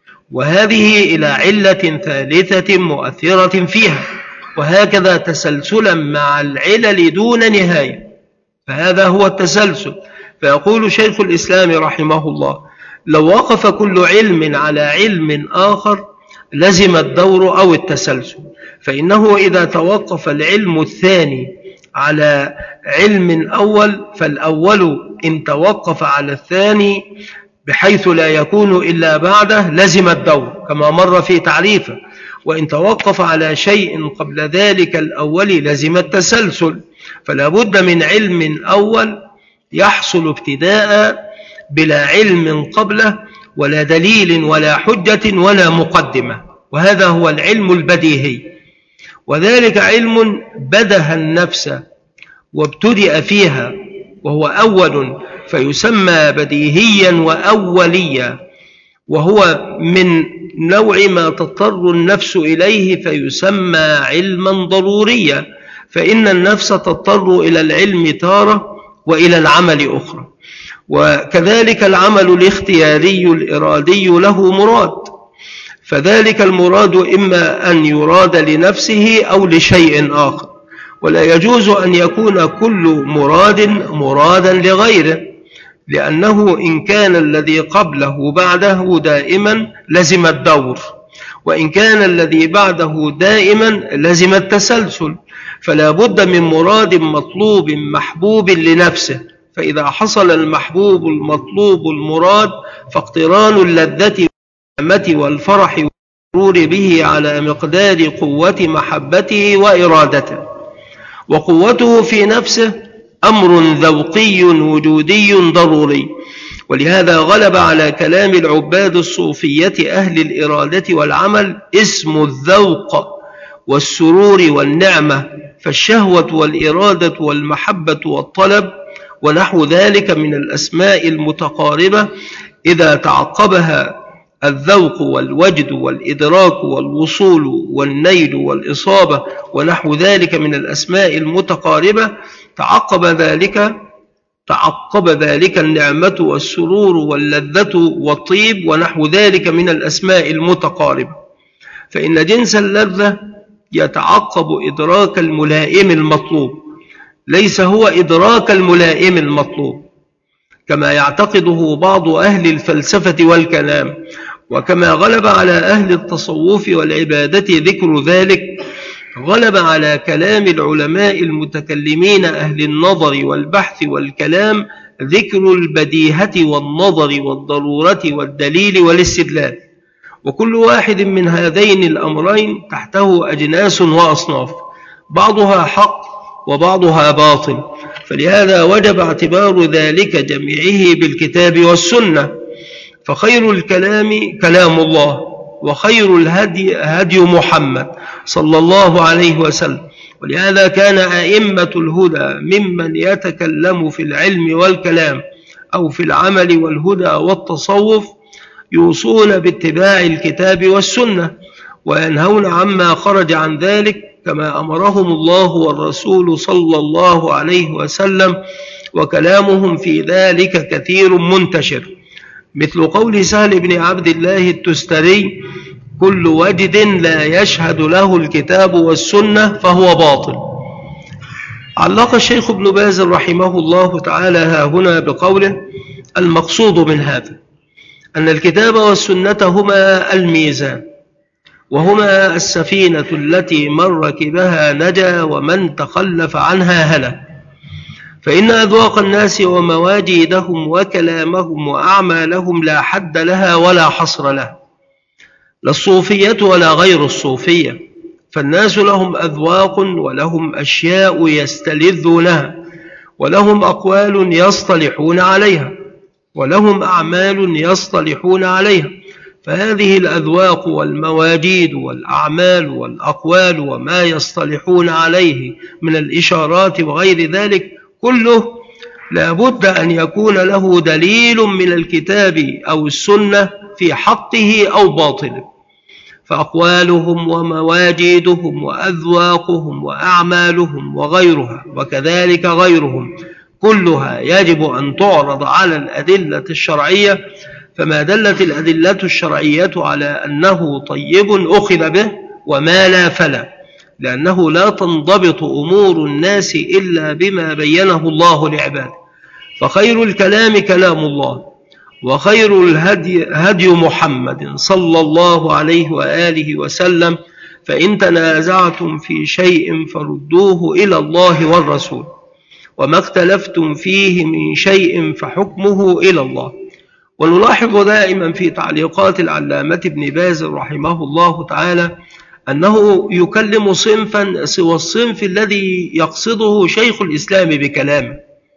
وهذه إلى علة ثالثة مؤثرة فيها، وهكذا تسلسلا مع العلل دون نهاية. فهذا هو التسلسل. فيقول شيخ الإسلام رحمه الله: لو وقف كل علم على علم آخر لزم الدور أو التسلسل، فإنه إذا توقف العلم الثاني على علم أول فالأول إن توقف على الثاني بحيث لا يكون إلا بعده لزم الدور كما مر في تعريفه، وإن توقف على شيء قبل ذلك الأول لزم التسلسل. فلا بد من علم أول يحصل ابتداء بلا علم قبله ولا دليل ولا حجة ولا مقدمة، وهذا هو العلم البديهي. وذلك علم بدها النفس وابتدأ فيها وهو أول فيسمى بديهيا وأوليا، وهو من نوع ما تضطر النفس إليه فيسمى علما ضروريا، فإن النفس تضطر إلى العلم تارة وإلى العمل أخرى. وكذلك العمل الاختياري الإرادي له مراد، فذلك المراد إما أن يراد لنفسه أو لشيء آخر، ولا يجوز أن يكون كل مرادا لغيره، لأنه إن كان الذي قبله بعده دائما لزم الدور، وإن كان الذي بعده دائما لزم التسلسل. فلا بد من مراد مطلوب محبوب لنفسه، فإذا حصل المحبوب المطلوب المراد فاقتران اللذة والنعمة والفرح والسرور به على مقدار قوة محبته وإرادته. وقوته في نفسه أمر ذوقي وجودي ضروري، ولهذا غلب على كلام العباد الصوفية أهل الإرادة والعمل اسم الذوق والسرور والنعمة، فالشهوة والإرادة والمحبة والطلب ونحو ذلك من الأسماء المتقاربة إذا تعقبها الذوق والوجد والإدراك والوصول والنيل والإصابة ونحو ذلك من الأسماء المتقاربة تعقب ذلك النعمة والسرور واللذة والطيب ونحو ذلك من الأسماء المتقاربة. فإن جنس اللذة يتعقب إدراك الملائم المطلوب، ليس هو إدراك الملائم المطلوب كما يعتقده بعض أهل الفلسفة والكلام، وكما غلب على أهل التصوف والعبادة ذكر ذلك، غلب على كلام العلماء المتكلمين أهل النظر والبحث والكلام ذكر البديهة والنظر والضرورة والدليل والاستدلال، وكل واحد من هذين الأمرين تحته أجناس وأصناف، بعضها حق وبعضها باطل، فلهذا وجب اعتبار ذلك جميعه بالكتاب والسنة. فخير الكلام كلام الله، وخير الهدي هدي محمد صلى الله عليه وسلم. ولهذا كان أئمة الهدى ممن يتكلم في العلم والكلام أو في العمل والهدى والتصوف يوصون باتباع الكتاب والسنة، وينهون عما خرج عن ذلك كما أمرهم الله والرسول صلى الله عليه وسلم، وكلامهم في ذلك كثير منتشر، مثل قول سهل بن عبد الله التستري: كل وجد لا يشهد له الكتاب والسنة فهو باطل. علق الشيخ ابن باز رحمه الله تعالى هنا بقوله: المقصود من هذا أن الكتاب والسنة هما الميزان، وهما السفينة التي من ركبها نجا ومن تخلف عنها هلك. فإن أذواق الناس ومواجيدهم وكلامهم وأعمالهم لا حد لها ولا حصر لها، لا الصوفية ولا غير الصوفية، فالناس لهم أذواق ولهم أشياء يستلذونها، ولهم أقوال يصطلحون عليها، ولهم أعمال يصطلحون عليها. فهذه الأذواق والمواجيد والأعمال والأقوال وما يصطلحون عليه من الإشارات وغير ذلك كله لا بد أن يكون له دليل من الكتاب أو السنة في حقه أو باطله. فأقوالهم ومواجيدهم وأذواقهم وأعمالهم وغيرها وكذلك غيرهم كلها يجب أن تعرض على الأدلة الشرعية، فما دلت الأدلة الشرعية على أنه طيب أخذ به، وما لا فلا، لأنه لا تنضبط أمور الناس إلا بما بينه الله لعباده. فخير الكلام كلام الله، وخير الهدي هدي محمد صلى الله عليه وآله وسلم، فإن تنازعتم في شيء فردوه إلى الله والرسول، وما اختلفتم فيه من شيء فحكمه إلى الله. ونلاحظ دائما في تعليقات العلامة ابن باز رحمه الله تعالى أنه يكلم صنفا سوى الصنف الذي يقصده شيخ الإسلام بكلامه.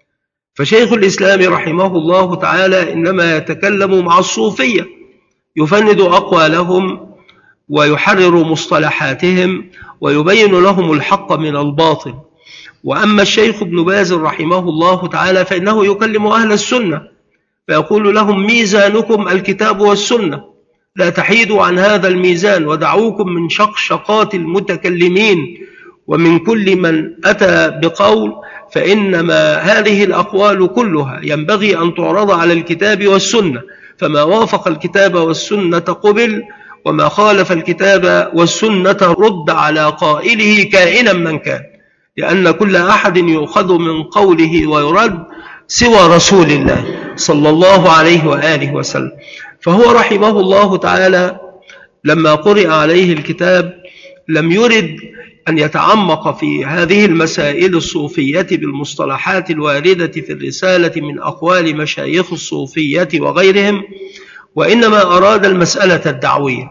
فشيخ الإسلام رحمه الله تعالى إنما يتكلم مع الصوفية، يفند أقوالهم ويحرر مصطلحاتهم ويبين لهم الحق من الباطل. وأما الشيخ ابن باز رحمه الله تعالى فإنه يكلم أهل السنة، فيقول لهم ميزانكم الكتاب والسنة، لا تحيدوا عن هذا الميزان، ودعوكم من شقشقات المتكلمين ومن كل من أتى بقول، فإنما هذه الأقوال كلها ينبغي أن تعرض على الكتاب والسنة، فما وافق الكتاب والسنة قبل، وما خالف الكتاب والسنة رد على قائله كائنا من كان، لأن كل أحد يؤخذ من قوله ويرد سوى رسول الله صلى الله عليه وآله وسلم. فهو رحمه الله تعالى لما قرئ عليه الكتاب لم يرد أن يتعمق في هذه المسائل الصوفية بالمصطلحات الواردة في الرسالة من أقوال مشايخ الصوفية وغيرهم، وإنما أراد المسألة الدعوية،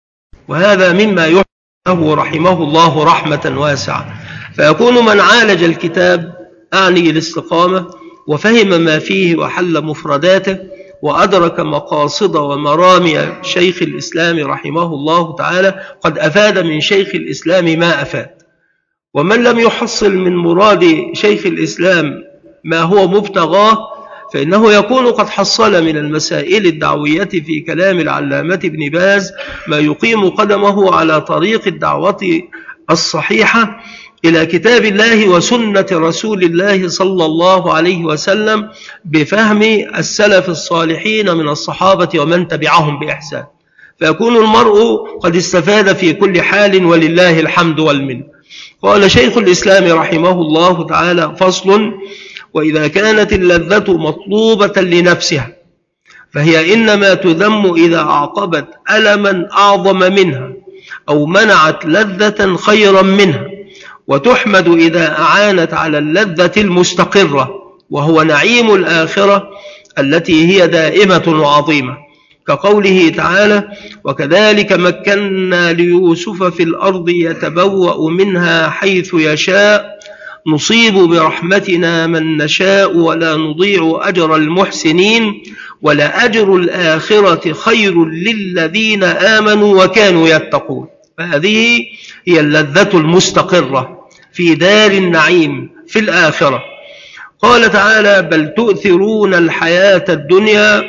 وهذا مما يحبه رحمه الله رحمة واسعة. فيكون من عالج الكتاب أعني الاستقامة وفهم ما فيه وحل مفرداته وأدرك مقاصد ومرامي شيخ الإسلام رحمه الله تعالى قد أفاد من شيخ الإسلام ما أفاد. ومن لم يحصل من مراد شيخ الإسلام ما هو مبتغاه فإنه يكون قد حصل من المسائل الدعوية في كلام العلامة ابن باز ما يقيم قدمه على طريق الدعوة الصحيحة إلى كتاب الله وسنة رسول الله صلى الله عليه وسلم بفهم السلف الصالحين من الصحابة ومن تبعهم بإحسان، فيكون المرء قد استفاد في كل حال ولله الحمد والمنة. قال شيخ الإسلام رحمه الله تعالى: فصل: وإذا كانت اللذة مطلوبة لنفسها فهي إنما تذم إذا أعقبت ألما أعظم منها أو منعت لذة خيرا منها، وتحمد إذا أعانت على اللذة المستقرة وهو نعيم الآخرة التي هي دائمة وعظيمة، كقوله تعالى: وكذلك مكنا ليوسف في الأرض يتبوأ منها حيث يشاء نصيب برحمتنا من نشاء ولا نضيع أجر المحسنين ولأجر الآخرة خير للذين آمنوا وكانوا يتقون. فهذه هي اللذة المستقرة في دار النعيم في الآخرة. قال تعالى: بل تؤثرون الحياة الدنيا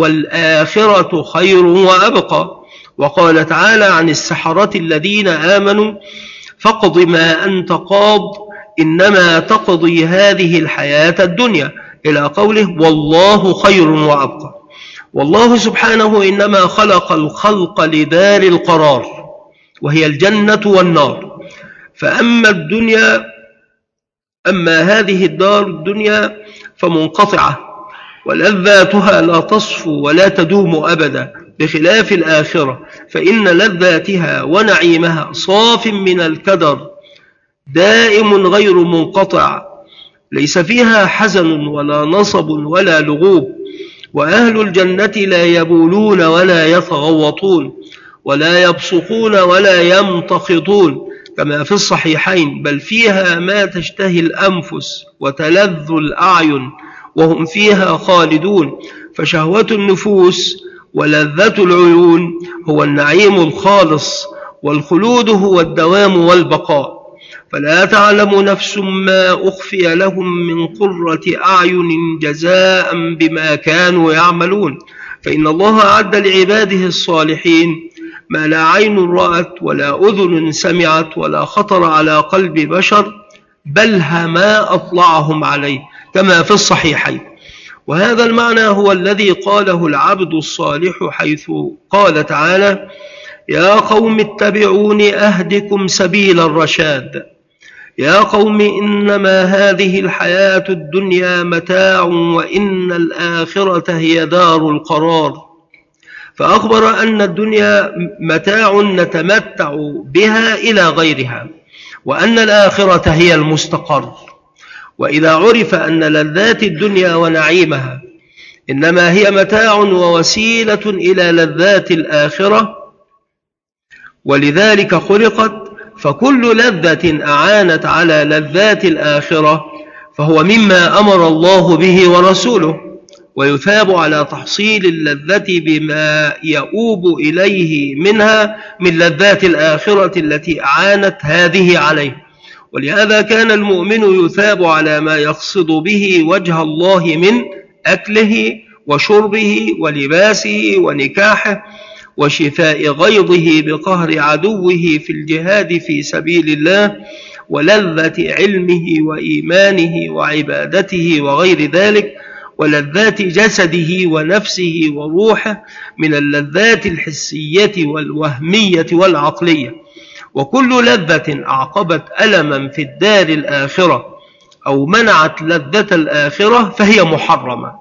والآخرة خير وأبقى. وقال تعالى عن السحرة الذين آمنوا: فاقض ما أنت قاض إنما تقضي هذه الحياة الدنيا، إلى قوله: والله خير وأبقى. والله سبحانه إنما خلق الخلق لدار القرار وهي الجنة والنار. أما هذه الدار الدنيا فمنقطعة ولذاتها لا تصفو ولا تدوم أبدا، بخلاف الآخرة فإن لذاتها ونعيمها صاف من الكدر دائم غير منقطع، ليس فيها حزن ولا نصب ولا لغوب. وأهل الجنة لا يبولون ولا يتغوطون ولا يبصقون ولا يمتخطون كما في الصحيحين، بل فيها ما تشتهي الأنفس وتلذ الأعين وهم فيها خالدون. فشهوة النفوس ولذة العيون هو النعيم الخالص، والخلود هو الدوام والبقاء. فلا تعلم نفس ما أخفي لهم من قرة أعين جزاء بما كانوا يعملون، فإن الله أعد لعباده الصالحين ما لا عين رأت ولا أذن سمعت ولا خطر على قلب بشر، بل ما أطلعهم عليه، كما في الصحيحين. وهذا المعنى هو الذي قاله العبد الصالح حيث قال تعالى: يا قوم اتبعون أهدكم سبيل الرشاد. يا قوم إنما هذه الحياة الدنيا متاع وإن الآخرة هي دار القرار. فأخبر أن الدنيا متاع نتمتع بها إلى غيرها، وأن الآخرة هي المستقر. وإذا عرف أن لذات الدنيا ونعيمها إنما هي متاع ووسيلة إلى لذات الآخرة، ولذلك خلقت، فكل لذة أعانت على لذات الآخرة فهو مما أمر الله به ورسوله، ويثاب على تحصيل اللذة بما يؤوب إليه منها من لذات الآخرة التي أعانت هذه عليه. ولهذا كان المؤمن يثاب على ما يقصد به وجه الله من أكله وشربه ولباسه ونكاحه وشفاء غيظه بقهر عدوه في الجهاد في سبيل الله، ولذة علمه وإيمانه وعبادته وغير ذلك، ولذات جسده ونفسه وروحه من اللذات الحسية والوهمية والعقلية. وكل لذة أعقبت ألما في الدار الآخرة أو منعت لذة الآخرة فهي محرمة،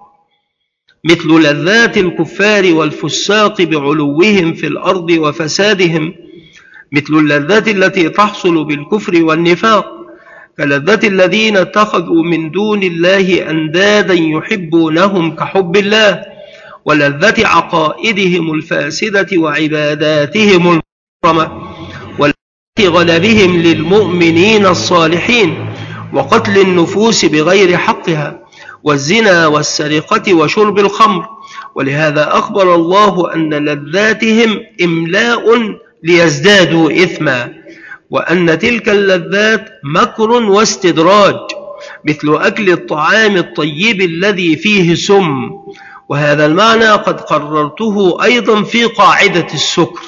مثل لذات الكفار والفساق بعلوهم في الأرض وفسادهم، مثل اللذات التي تحصل بالكفر والنفاق، كلذة الذين اتخذوا من دون الله أندادا يحبونهم كحب الله، ولذة عقائدهم الفاسدة وعباداتهم المحرمة، ولذة غلبهم للمؤمنين الصالحين، وقتل النفوس بغير حقها، والزنا والسرقة وشرب الخمر. ولهذا أخبر الله أن لذاتهم إملاء ليزدادوا إثما، وأن تلك اللذات مكر واستدراج، مثل أكل الطعام الطيب الذي فيه سم. وهذا المعنى قد قررته أيضا في قاعدة السكر.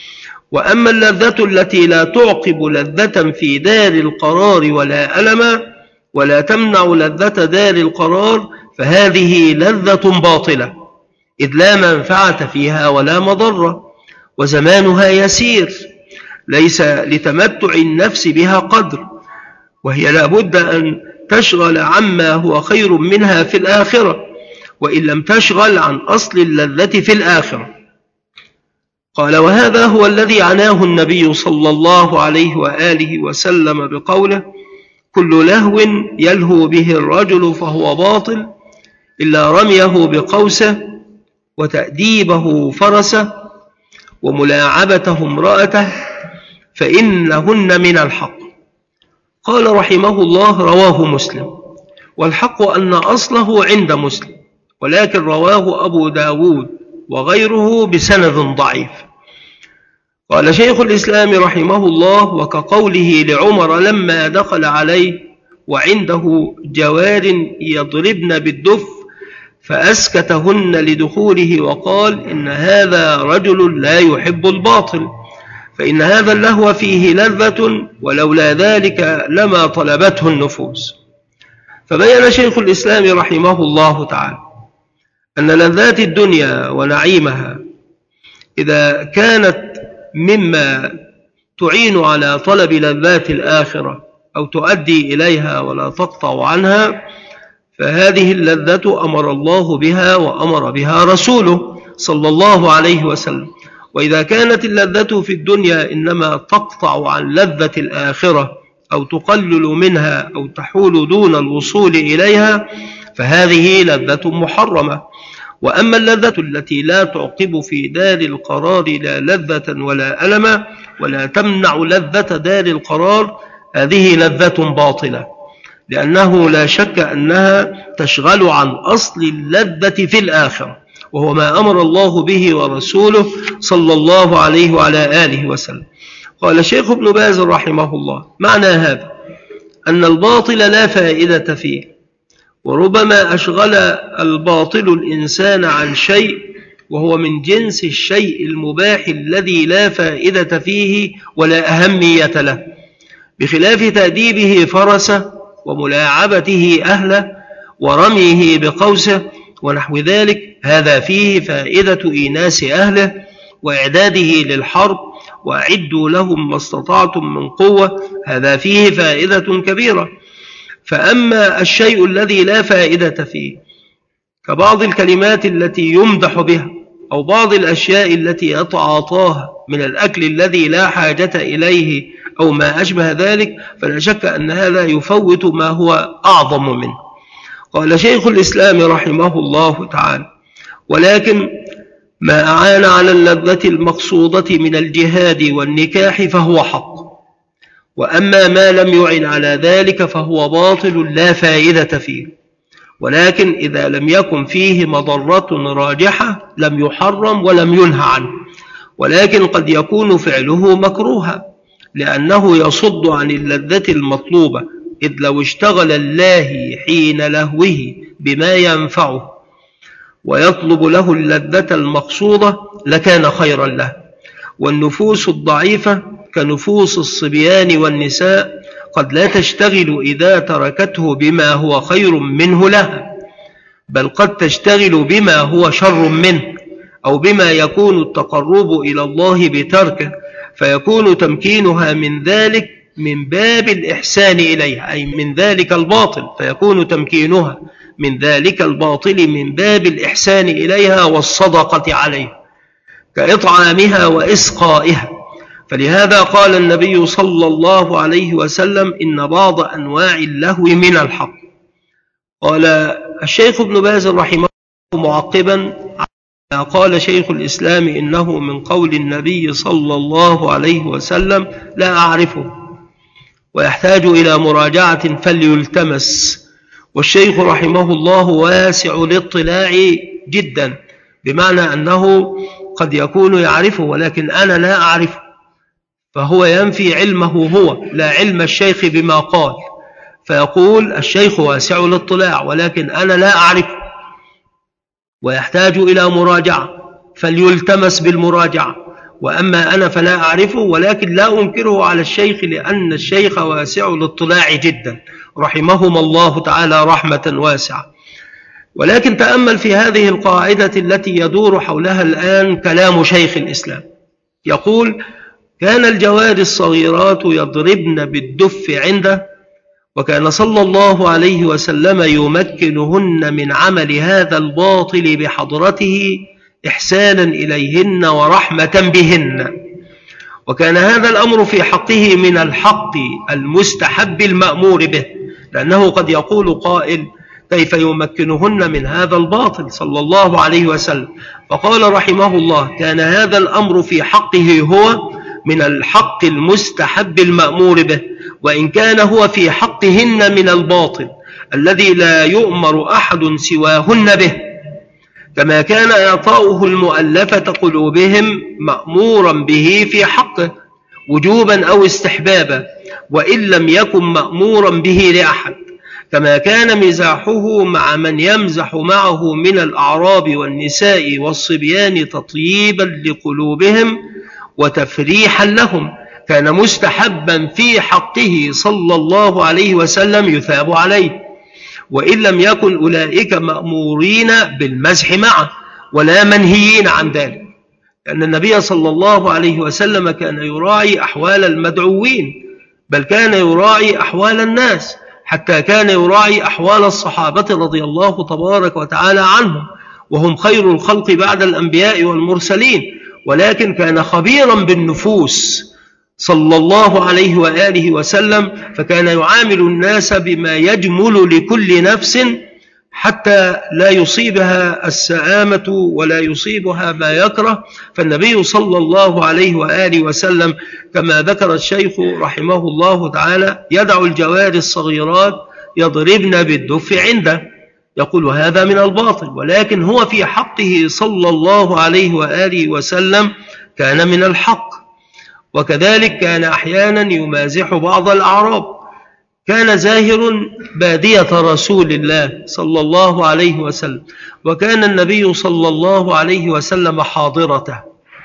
وأما اللذة التي لا تعقب لذة في دار القرار ولا ألم ولا تمنع لذة دار القرار فهذه لذة باطلة، إذ لا منفعة فيها ولا مضرة، وزمانها يسير، ليس لتمتع النفس بها قدر، وهي لابد أن تشغل عما هو خير منها في الآخرة، وإن لم تشغل عن أصل اللذة في الآخرة. قال: وهذا هو الذي عناه النبي صلى الله عليه وآله وسلم بقوله: كل لهو يلهو به الرجل فهو باطل إلا رميه بقوسه وتأديبه فرسه وملاعبته امرأته فإنهن من الحق. قال رحمه الله: رواه مسلم. والحق أن أصله عند مسلم، ولكن رواه أبو داود وغيره بسند ضعيف. قال شيخ الإسلام رحمه الله: وكقوله لعمر لما دخل عليه وعنده جوار يضربن بالدف فأسكتهن لدخوله، وقال: إن هذا رجل لا يحب الباطل، فإن هذا اللهو فيه لذة، ولولا ذلك لما طلبته النفوس. فبين شيخ الإسلام رحمه الله تعالى أن لذات الدنيا ونعيمها إذا كانت مما تعين على طلب لذات الآخرة أو تؤدي إليها ولا تقطع عنها، فهذه اللذة أمر الله بها وأمر بها رسوله صلى الله عليه وسلم. وإذا كانت اللذة في الدنيا إنما تقطع عن لذة الآخرة أو تقلل منها أو تحول دون الوصول إليها فهذه لذة محرمة. وأما اللذة التي لا تعقب في دار القرار لا لذة ولا ألم ولا تمنع لذة دار القرار، هذه لذة باطلة، لأنه لا شك أنها تشغل عن أصل اللذة في الآخرة، وهو ما أمر الله به ورسوله صلى الله عليه وعلى آله وسلم. قال الشيخ ابن باز رحمه الله: معنى هذا أن الباطل لا فائدة فيه، وربما أشغل الباطل الإنسان عن شيء وهو من جنس الشيء المباح الذي لا فائدة فيه ولا أهمية له، بخلاف تأديبه فرسه وملاعبته أهله ورميه بقوسه ونحو ذلك، هذا فيه فائدة إيناس أهله وإعداده للحرب، وأعدوا لهم ما استطعتم من قوة، هذا فيه فائدة كبيرة. فأما الشيء الذي لا فائدة فيه كبعض الكلمات التي يمدح بها أو بعض الأشياء التي يتعاطاها من الأكل الذي لا حاجة إليه أو ما أشبه ذلك، فلا شك أن هذا يفوت ما هو أعظم منه. قال شيخ الإسلام رحمه الله تعالى: ولكن ما أعان على اللذة المقصودة من الجهاد والنكاح فهو حق، وأما ما لم يعن على ذلك فهو باطل لا فائدة فيه، ولكن إذا لم يكن فيه مضرة راجحة لم يحرم ولم ينهى عنه، ولكن قد يكون فعله مكروها لأنه يصد عن اللذة المطلوبة، إذ لو اشتغل اللاهي حين لهوه بما ينفعه ويطلب له اللذة المقصودة لكان خيرا له. والنفوس الضعيفة كنفوس الصبيان والنساء قد لا تشتغل إذا تركته بما هو خير منه لها، بل قد تشتغل بما هو شر منه أو بما يكون التقرب إلى الله بتركه، فيكون تمكينها من ذلك من باب الإحسان إليها، أي من ذلك الباطل، فيكون تمكينها من ذلك الباطل من باب الإحسان إليها والصدقة عليها كإطعامها وإسقائها. فلهذا قال النبي صلى الله عليه وسلم: إن بعض أنواع اللهو من الحق. قال الشيخ ابن باز رحمه الله معقبا: قال شيخ الإسلام إنه من قول النبي صلى الله عليه وسلم لا أعرفه ويحتاج إلى مراجعة فليلتمس. والشيخ رحمه الله واسع الاطلاع جدا، بمعنى أنه قد يكون يعرفه ولكن أنا لا أعرفه، فهو ينفي علمه هو لا علم الشيخ بما قال، فيقول الشيخ واسع الاطلاع ولكن أنا لا أعرفه ويحتاج إلى مراجعة فليلتمس بالمراجعة، وأما أنا فلا أعرفه ولكن لا أنكره على الشيخ لأن الشيخ واسع الاطلاع جدا رحمهم الله تعالى رحمة واسعة. ولكن تأمل في هذه القاعدة التي يدور حولها الآن كلام شيخ الإسلام، يقول: كان الجواري الصغيرات يضربن بالدف عنده، وكان صلى الله عليه وسلم يمكنهن من عمل هذا الباطل بحضرته إحسانا إليهن ورحمة بهن، وكان هذا الأمر في حقه من الحق المستحب المأمور به، لأنه قد يقول قائل: كيف يمكنهن من هذا الباطل صلى الله عليه وسلم؟ فقال رحمه الله: كان هذا الأمر في حقه هو من الحق المستحب المأمور به، وإن كان هو في حقهن من الباطل الذي لا يؤمر أحد سواهن به، كما كان إعطاؤه المؤلفة قلوبهم مأمورا به في حقه وجوبا أو استحبابا، وإن لم يكن مأمورا به لأحد، كما كان مزاحه مع من يمزح معه من الأعراب والنساء والصبيان تطييبا لقلوبهم وتفريحا لهم، كان مستحبا في حقه صلى الله عليه وسلم يثاب عليه، وإن لم يكن أولئك مأمورين بالمزح معه ولا منهيين عن ذلك، لأن النبي صلى الله عليه وسلم كان يراعي أحوال المدعوين، بل كان يراعي أحوال الناس، حتى كان يراعي أحوال الصحابة رضي الله تبارك وتعالى عنهم، وهم خير الخلق بعد الأنبياء والمرسلين، ولكن كان خبيرا بالنفوس صلى الله عليه وآله وسلم، فكان يعامل الناس بما يجمل لكل نفس حتى لا يصيبها السآمة ولا يصيبها ما يكره. فالنبي صلى الله عليه وآله وسلم كما ذكر الشيخ رحمه الله تعالى يدعو الجواري الصغيرات يضربن بالدف عنده، يقول هذا من الباطل، ولكن هو في حقه صلى الله عليه وآله وسلم كان من الحق. وكذلك كان أحيانا يمازح بعض الأعراب، كان زاهر بادية رسول الله صلى الله عليه وسلم، وكان النبي صلى الله عليه وسلم حاضرته،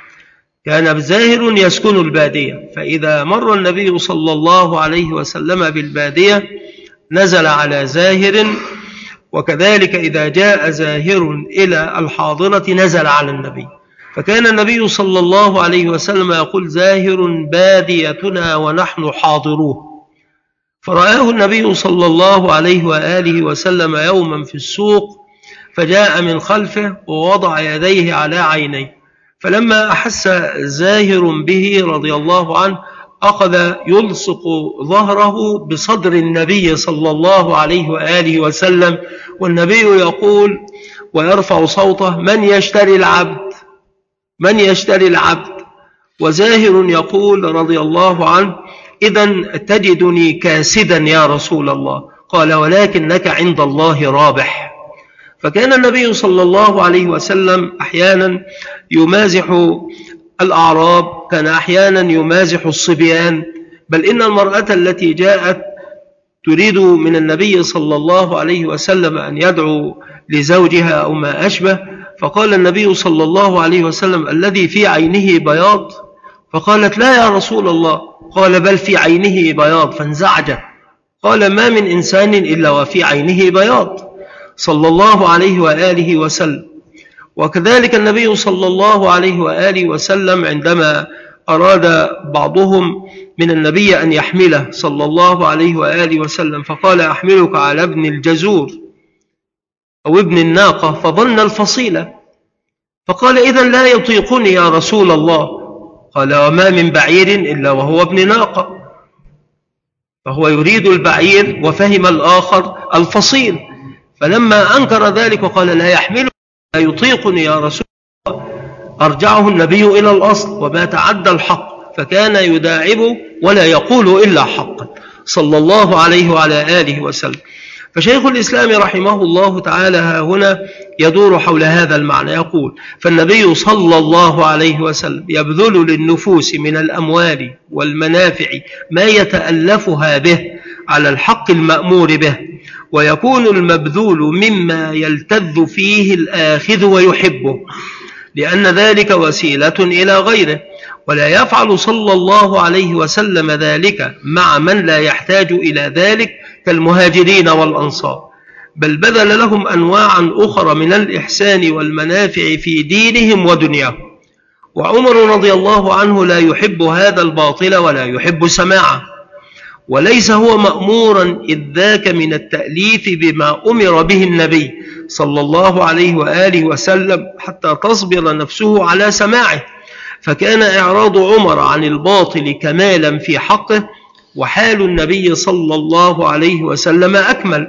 كان زاهر يسكن البادية، فإذا مر النبي صلى الله عليه وسلم بالبادية نزل على زاهر وكذلك إذا جاء زاهر إلى الحاضرة نزل على النبي. فكان النبي صلى الله عليه وسلم يقول: زاهر باديتنا ونحن حاضروه. فرآه النبي صلى الله عليه وآله وسلم يوما في السوق، فجاء من خلفه ووضع يديه على عينيه، فلما أحس زاهر به رضي الله عنه أخذ يلصق ظهره بصدر النبي صلى الله عليه وآله وسلم، والنبي يقول ويرفع صوته: من يشتري العبد؟ من يشتري العبد؟ وزاهر يقول رضي الله عنه: إذن تجدني كاسدا يا رسول الله. قال: ولكنك عند الله رابح. فكان النبي صلى الله عليه وسلم أحيانا يمازح الأعراب، كان أحيانا يمازح الصبيان، بل إن المرأة التي جاءت تريد من النبي صلى الله عليه وسلم أن يدعو لزوجها أو ما أشبه، فقال النبي صلى الله عليه وسلم: الذي في عينه بياض؟ فقالت: لا يا رسول الله. قال: بل في عينه بياض. فانزعجت. قال: ما من إنسان إلا وفي عينه بياض، صلى الله عليه وآله وسلم. وكذلك النبي صلى الله عليه وآله وسلم عندما أراد بعضهم من النبي أن يحمله صلى الله عليه وآله وسلم، فقال: أحملك على ابن الجزور أو ابن الناقة، فظن الفصيلة، فقال: إذن لا يطيقني يا رسول الله. قال: وما من بعير إلا وهو ابن ناقة. فهو يريد البعير وفهم الآخر الفصيل، فلما أنكر ذلك وقال: لا يحمله، لا يطيقني يا رسول الله، أرجعه النبي إلى الأصل وما تعدى الحق، فكان يداعب ولا يقول إلا حقا صلى الله عليه وعلى آله وسلم. فشيخ الإسلام رحمه الله تعالى هنا يدور حول هذا المعنى، يقول: فالنبي صلى الله عليه وسلم يبذل للنفوس من الأموال والمنافع ما يتألفها به على الحق المأمور به، ويكون المبذول مما يلتذ فيه الآخذ ويحبه، لأن ذلك وسيلة إلى غيره، ولا يفعل صلى الله عليه وسلم ذلك مع من لا يحتاج إلى ذلك كالمهاجرين والأنصار، بل بذل لهم أنواعا أخرى من الإحسان والمنافع في دينهم ودنياهم. وعمر رضي الله عنه لا يحب هذا الباطل ولا يحب سماعه، وليس هو مأمورا إذ ذاك من التأليف بما أمر به النبي صلى الله عليه وآله وسلم حتى تصبر نفسه على سماعه، فكان إعراض عمر عن الباطل كمالا في حقه، وحال النبي صلى الله عليه وسلم أكمل.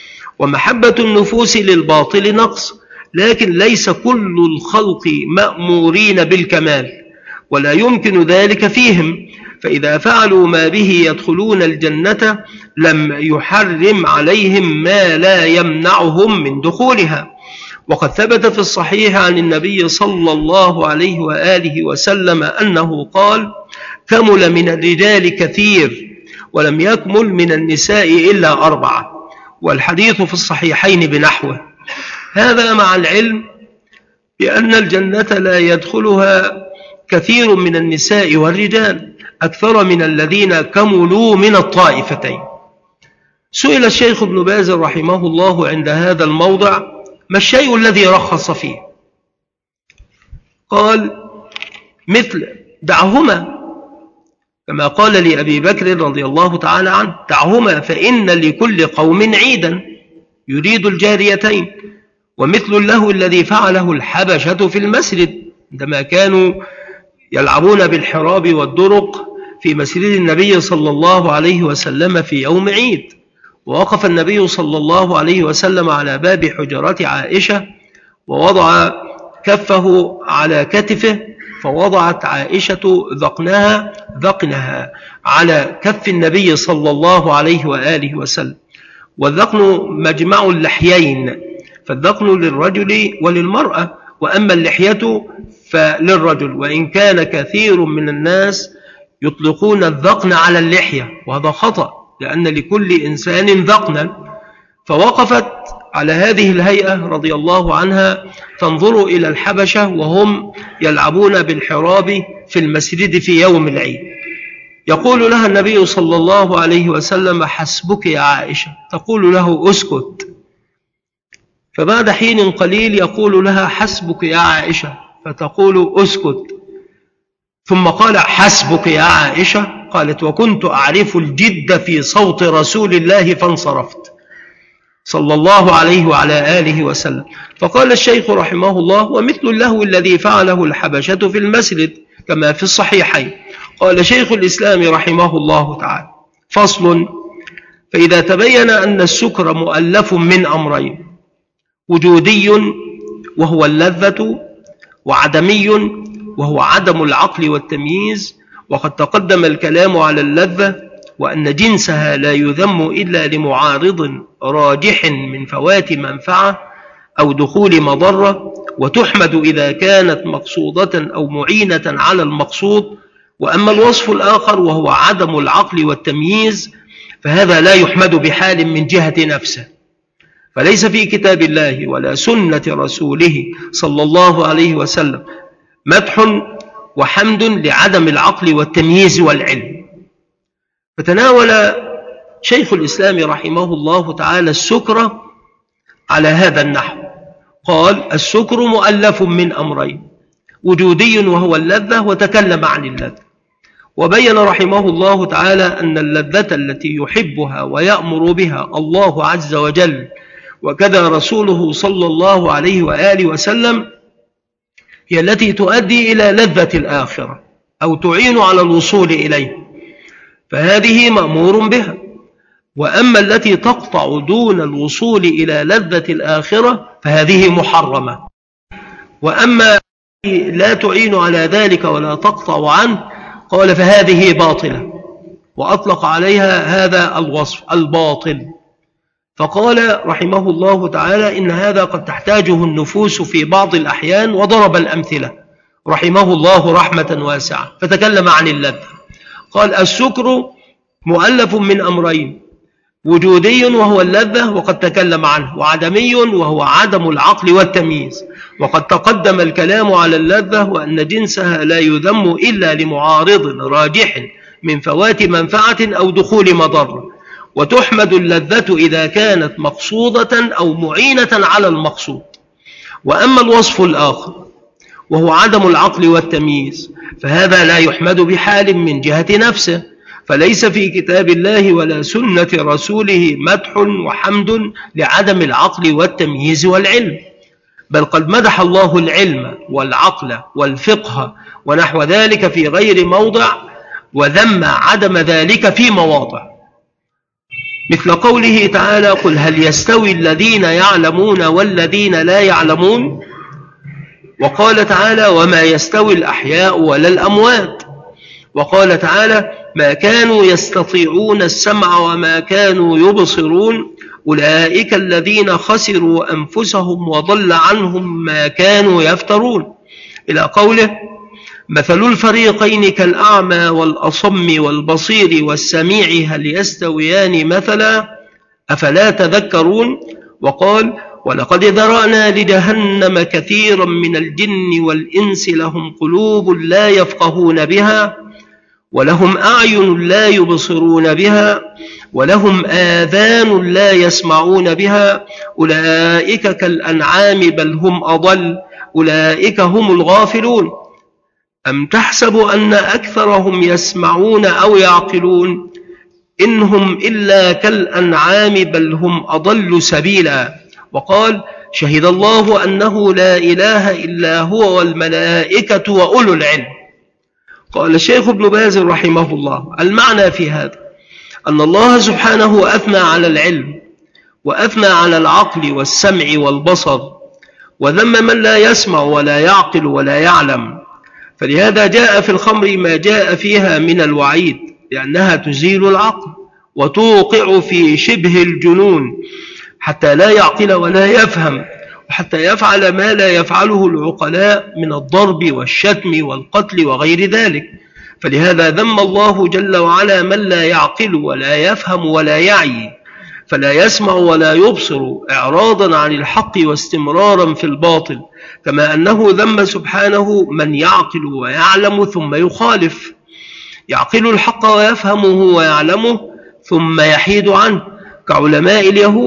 ومحبة النفوس للباطل نقص، لكن ليس كل الخلق مأمورين بالكمال، ولا يمكن ذلك فيهم، فإذا فعلوا ما به يدخلون الجنة لم يحرم عليهم ما لا يمنعهم من دخولها. وقد ثبت في الصحيح عن النبي صلى الله عليه وآله وسلم أنه قال: كمل من الرجال كثير ولم يكمل من النساء إلا 4، والحديث في الصحيحين بنحوه. هذا مع العلم بأن الجنة لا يدخلها كثير من النساء والرجال أكثر من الذين كملوا من الطائفتين. سئل الشيخ ابن باز رحمه الله عند هذا الموضع: ما الشيء الذي رخص فيه؟ قال: مثل دعهما، كما قال لأبي بكر رضي الله تعالى عنه: دعهما فإن لكل قوم عيدا، يريد الجاريتين. ومثل له الذي فعله الحبشة في المسجد عندما كانوا يلعبون بالحراب والدرق في مسجد النبي صلى الله عليه وسلم في يوم عيد، ووقف النبي صلى الله عليه وسلم على باب حجرة عائشة ووضع كفه على كتفه، فوضعت عائشة ذقنها على كف النبي صلى الله عليه وآله وسلم. والذقن مجمع اللحيين، فالذقن للرجل وللمرأة، وأما اللحية فللرجل، وإن كان كثير من الناس يطلقون الذقن على اللحية، وهذا خطأ، لأن لكل إنسان ذقنا. فوقفت على هذه الهيئة رضي الله عنها تنظر إلى الحبشة وهم يلعبون بالحراب في المسجد في يوم العيد. يقول لها النبي صلى الله عليه وسلم: حسبك يا عائشة. تقول له: اسكت. فبعد حين قليل يقول لها حسبك يا عائشة، فتقول اسكت. ثم قال حسبك يا عائشة، قالت وكنت أعرف الجد في صوت رسول الله فانصرفت صلى الله عليه وعلى آله وسلم. فقال الشيخ رحمه الله ومثل اللهو الذي فعله الحبشة في المسجد كما في الصحيحين. قال شيخ الإسلام رحمه الله تعالى فصل: فإذا تبين أن السكر مؤلف من أمرين: وجودي وهو اللذة، وعدمي وهو عدم العقل والتمييز. وقد تقدم الكلام على اللذة وأن جنسها لا يذم إلا لمعارض راجح من فوات منفعة أو دخول مضرة، وتحمد إذا كانت مقصودة أو معينة على المقصود. وأما الوصف الآخر وهو عدم العقل والتمييز فهذا لا يحمد بحال من جهة نفسه، فليس في كتاب الله ولا سنة رسوله صلى الله عليه وسلم مدح وحمد لعدم العقل والتمييز والعلم. فتناول شيخ الإسلام رحمه الله تعالى السكر على هذا النحو. قال السكر مؤلف من أمرين: وجودي وهو اللذة، وتكلم عن اللذة، وبين رحمه الله تعالى أن اللذة التي يحبها ويأمر بها الله عز وجل وكذا رسوله صلى الله عليه وآله وسلم هي التي تؤدي إلى لذة الآخرة أو تعين على الوصول إليه، فهذه مأمور بها. وأما التي تقطع دون الوصول إلى لذة الآخرة فهذه محرمة. وأما لا تعين على ذلك ولا تقطع عنه قال فهذه باطلة، وأطلق عليها هذا الوصف الباطل. فقال رحمه الله تعالى إن هذا قد تحتاجه النفوس في بعض الأحيان، وضرب الأمثلة رحمه الله رحمة واسعة. فتكلم عن اللذة. قال السكر مؤلف من أمرين: وجودي وهو اللذة وقد تكلم عنه، وعدمي وهو عدم العقل والتمييز. وقد تقدم الكلام على اللذة وأن جنسها لا يذم إلا لمعارض راجح من فوات منفعة أو دخول مضرة، وتحمد اللذة إذا كانت مقصودة أو معينة على المقصود. وأما الوصف الآخر وهو عدم العقل والتمييز فهذا لا يحمد بحال من جهة نفسه، فليس في كتاب الله ولا سنة رسوله مدح وحمد لعدم العقل والتمييز والعلم، بل قد مدح الله العلم والعقل والفقه ونحو ذلك في غير موضع، وذم عدم ذلك في مواضع، مثل قوله تعالى: قل هل يستوي الذين يعلمون والذين لا يعلمون. وقال تعالى: وما يستوي الأحياء ولا الأموات. وقال تعالى: ما كانوا يستطيعون السمع وما كانوا يبصرون أولئك الذين خسروا أنفسهم وضل عنهم ما كانوا يفترون، إلى قوله: مثل الفريقين كالأعمى والأصم والبصير والسميع هل يستويان مثلا أفلا تذكرون. وقال: ولقد ذرأنا لجهنم كثيرا من الجن والإنس لهم قلوب لا يفقهون بها ولهم أعين لا يبصرون بها ولهم آذان لا يسمعون بها أولئك كالأنعام بل هم أضل أولئك هم الغافلون. أم تحسب أن أكثرهم يسمعون أو يعقلون إنهم إلا كالأنعام بل هم أضل سبيلا. وقال: شهد الله أنه لا إله إلا هو والملائكة وأولو العلم. قال الشيخ ابن باز رحمه الله: المعنى في هذا أن الله سبحانه أثنى على العلم وأثنى على العقل والسمع والبصر، وذم من لا يسمع ولا يعقل ولا يعلم. فلهذا جاء في الخمر ما جاء فيها من الوعيد، لأنها تزيل العقل وتوقع في شبه الجنون حتى لا يعقل ولا يفهم، وحتى يفعل ما لا يفعله العقلاء من الضرب والشتم والقتل وغير ذلك. فلهذا ذم الله جل وعلا من لا يعقل ولا يفهم ولا يعي، فلا يسمع ولا يبصر إعراضا عن الحق واستمرارا في الباطل، كما أنه ذم سبحانه من يعقل ويعلم ثم يخالف، يعقل الحق ويفهمه ويعلمه ثم يحيد عنه، كعلماء اليهود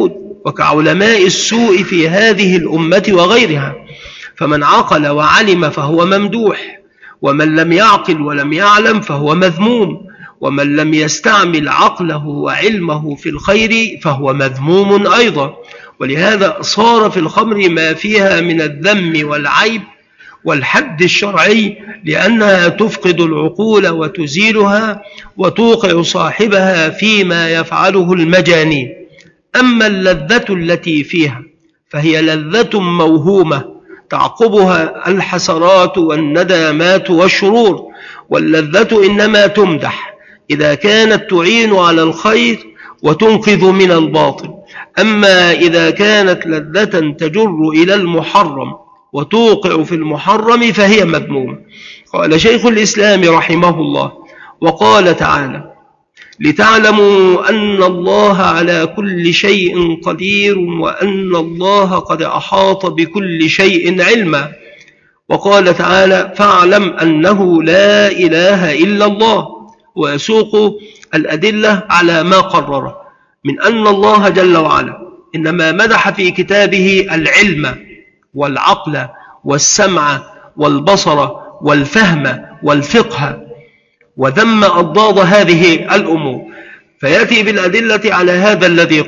وكعلماء السوء في هذه الأمة وغيرها، فمن عقل وعلم فهو ممدوح، ومن لم يعقل ولم يعلم فهو مذموم، ومن لم يستعمل عقله وعلمه في الخير فهو مذموم أيضا. ولهذا صار في الخمر ما فيها من الذم والعيب والحد الشرعي، لأنها تفقد العقول وتزيلها وتوقع صاحبها فيما يفعله المجانين. أما اللذة التي فيها فهي لذة موهومة تعقبها الحسرات والندامات والشرور، واللذة إنما تمدح إذا كانت تعين على الخير وتنقذ من الباطل، أما إذا كانت لذة تجر إلى المحرم وتوقع في المحرم فهي مذمومة. قال شيخ الإسلام رحمه الله: وقال تعالى: لتعلموا أن الله على كل شيء قدير وأن الله قد أحاط بكل شيء علما. وقال تعالى: فاعلم أنه لا إله إلا الله. ويسوق الأدلة على ما قرره من أن الله جل وعلا إنما مدح في كتابه العلم والعقل والسمع والبصر والفهم والفقه، وذم أضداد هذه الأمور، فيأتي بالأدلة على هذا الذي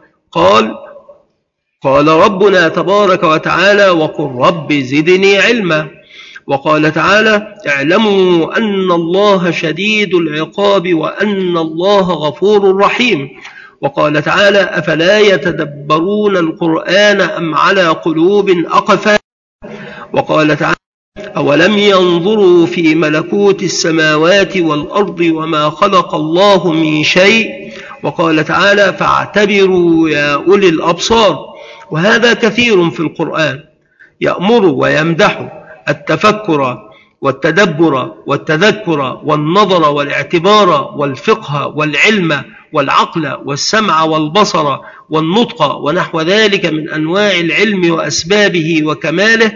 قال ربنا تبارك وتعالى: وقل رب زدني علما. وقال تعالى: اعلموا أن الله شديد العقاب وأن الله غفور رحيم. وقال تعالى: أفلا يتدبرون القرآن أم على قلوب أقفالها. وقال تعالى: أولم ينظروا في ملكوت السماوات والأرض وما خلق الله من شيء. وقال تعالى: فاعتبروا يا أولي الأبصار. وهذا كثير في القرآن يأمر ويمدح التفكر والتدبر والتذكر والنظر والاعتبار والفقه والعلم والعقل والسمع والبصر والنطق ونحو ذلك من أنواع العلم وأسبابه وكماله،